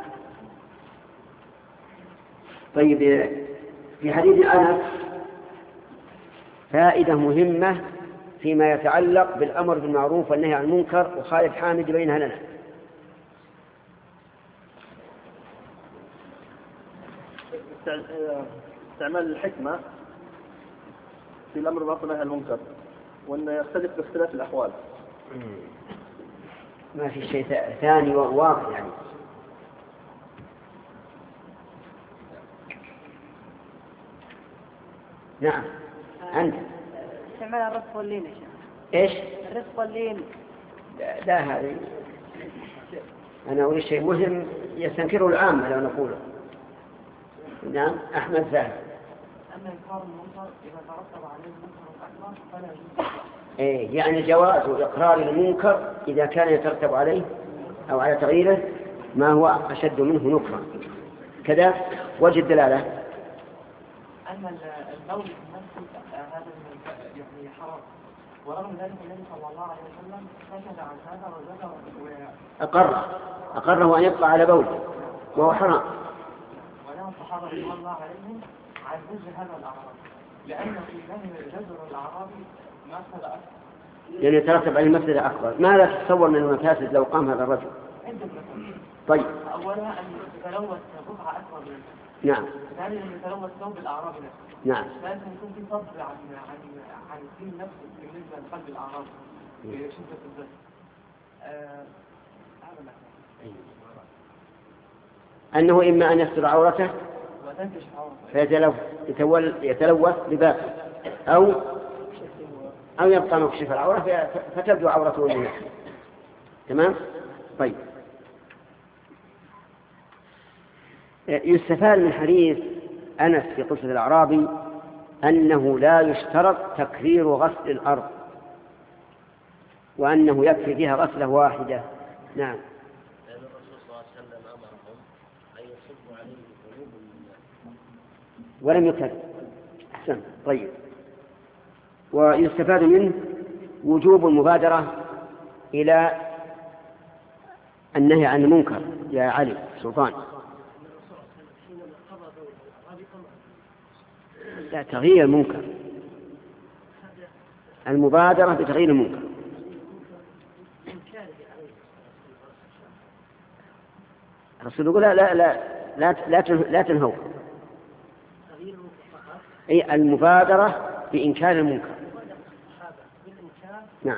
طيب في حديث أنس فائدة مهمة فيما يتعلق بالأمر بالمعروف والنهي عن المنكر، وخالد حامد بينها لنا. استعمال الحكمة في الأمر بالمعروف والنهي عن المنكر، وأنه يختلف باختلاف الأحوال. ما في شيء ثاني واضح يعني. نعم أنت استعمال الرفق واللين يا شيخ. إيش؟ الرفق واللين. لا هذه أنا أقول شيء مهم يستنكره العامة لو نقوله. نعم أحمد زاهد. أما إنكار المنكر إذا ترتب عليه منكر أكبر فلا يجوز. يعني جواز إقرار المنكر إذا كان يترتب عليه أو على تغييره ما هو أشد منه نكرا كذا. وجه الدلالة أما البول في النفس هذا يعني حرام، ورغم ذلك النبي صلى الله عليه وسلم سكت عن هذا وذكر أقره أن يبقى على بول وهو حرام. ولما الصحابة رضي الله عليهم عن جزء هذا الأعراض، لأن في نهي جزر الأعرابي مفسدة أكبر، يعني يترتب عليه مفسدة أكبر. ماذا تتصور من المفاسد لو قام هذا الرجل؟ عدة مفاسد. طيب. أولا أن يتلوث بقعة أكبر منه. نعم. ثانيا أن يتلوث ثوب الأعرابي نفسه. نعم. ثالثا يكون في فضل عن الدين نفسه بالنسبة لقلب الأعرابي بشدة الزهد. أنه إما أن يستر عورته فيتلوث لباسه أو يبقى مكشف العورة فتبدو عورته منه. تمام؟ طيب. يستفاد من حديث أنس في قصة الأعرابي أنه لا يشترط تكرير غسل الأرض، وأنه يكفي فيها غسلة واحدة. نعم. لأن الرسول صلى الله عليه وسلم أمرهم أن يصبوا عليه ذنوب ولم يكرر. أحسن. طيب. ويستفاد منه وجوب المبادرة إلى النهي عن المنكر يا علي سلطان. لا، تغيير المنكر، المبادرة بتغيير المنكر. الرسول يقول لا تنهوا. أي المبادرة بإنكار المنكر. نعم.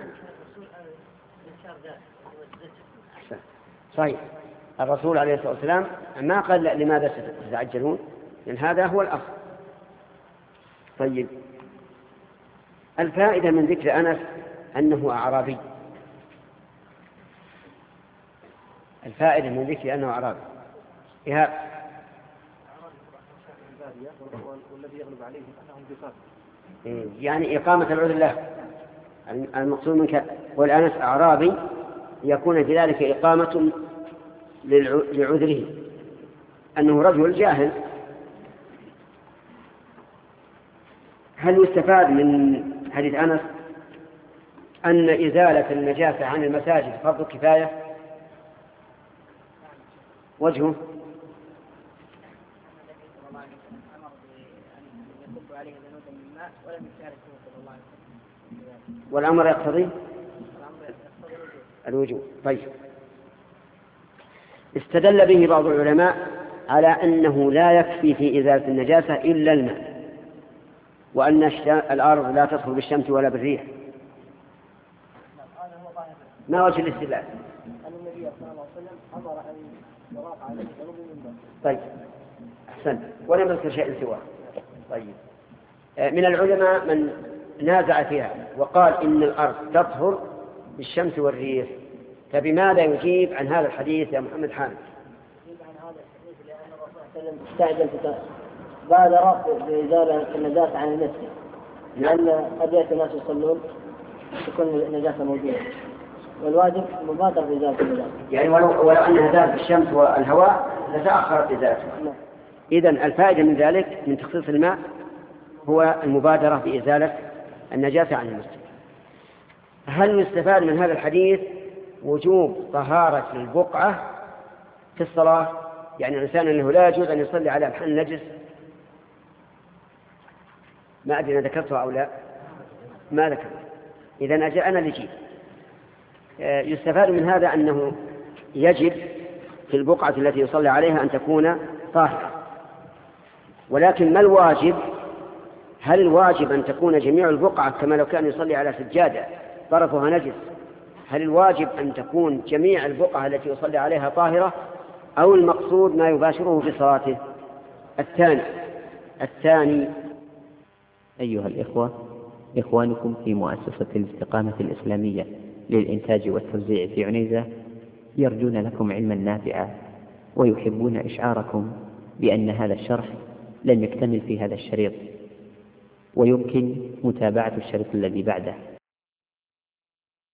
صحيح. الرسول عليه الصلاة والسلام ما قال لماذا تتعجلون، لأن هذا هو الأصل. طيب. الفائدة من ذكر أنس أنه أعرابي. الفائدة من ذكر أنه أعرابي والذي يغلب عليه أنهم بفاق، يعني إقامة العذر له. المقصود منك والأنس أعرابي يكون في ذلك إقامة لعذره أنه رجل جاهل. هل يستفاد من حديث أنس أن إزالة النجاسة عن المساجد فرض كفاية؟ وجهه والأمر يقتضي الوجوب. طيب. استدل به بعض العلماء على أنه لا يكفي في إزالة النجاسة إلا الماء، وأن الأرض لا تدخل بالشمس ولا بالريح. ما وجه الاستدلال؟ أن النبي صلى الله عليه وسلم أمر أن يراق على الجنوب منه. طيب. أحسن. ولم يذكر شيء سواه. طيب. من العلماء من نازع فيها وقال إن الأرض تطهر بالشمس والريح، فبماذا يجيب عن هذا الحديث يا محمد حامد؟ يجيب عن هذا الحديث لأن الرسول صلى الله عليه وسلم استعجل بادر بإزالة النجاسة عن المسجد، لأن قد يأتي الناس يصلون تكون النجاسة موجودة، والواجب مبادرة بإزالة النجاسة. يعني ولو أنها زالت بالشمس والهواء لتأخرت إزالتها. إذن الفائدة من ذلك من تخصيص الماء هو المبادرة بإزالة النجاسة عن المسجد. هل يستفاد من هذا الحديث وجوب طهارة البقعة في الصلاة؟ يعني الإنسان أنه لا يجوز أن يصلي على محل نجس. ما أدري أنا ذكرته أو لا، ما ذكرت. إذن أنا لجيب. يستفاد من هذا أنه يجب في البقعة التي يصلي عليها أن تكون طاهرة، ولكن ما الواجب؟ هل الواجب أن تكون جميع البقعة كما لو كان يصلي على سجادة طرفها نجس؟ هل الواجب أن تكون جميع البقعة التي يصلي عليها طاهرة، أو المقصود ما يباشره في صلاته؟ الثاني. أيها الإخوة، إخوانكم في مؤسسة الاستقامة الإسلامية للإنتاج والتوزيع في عنيزة يرجون لكم علما نافعا، ويحبون إشعاركم بأن هذا الشرح لم يكتمل في هذا الشريط، ويمكن متابعة الشريط الذي بعده.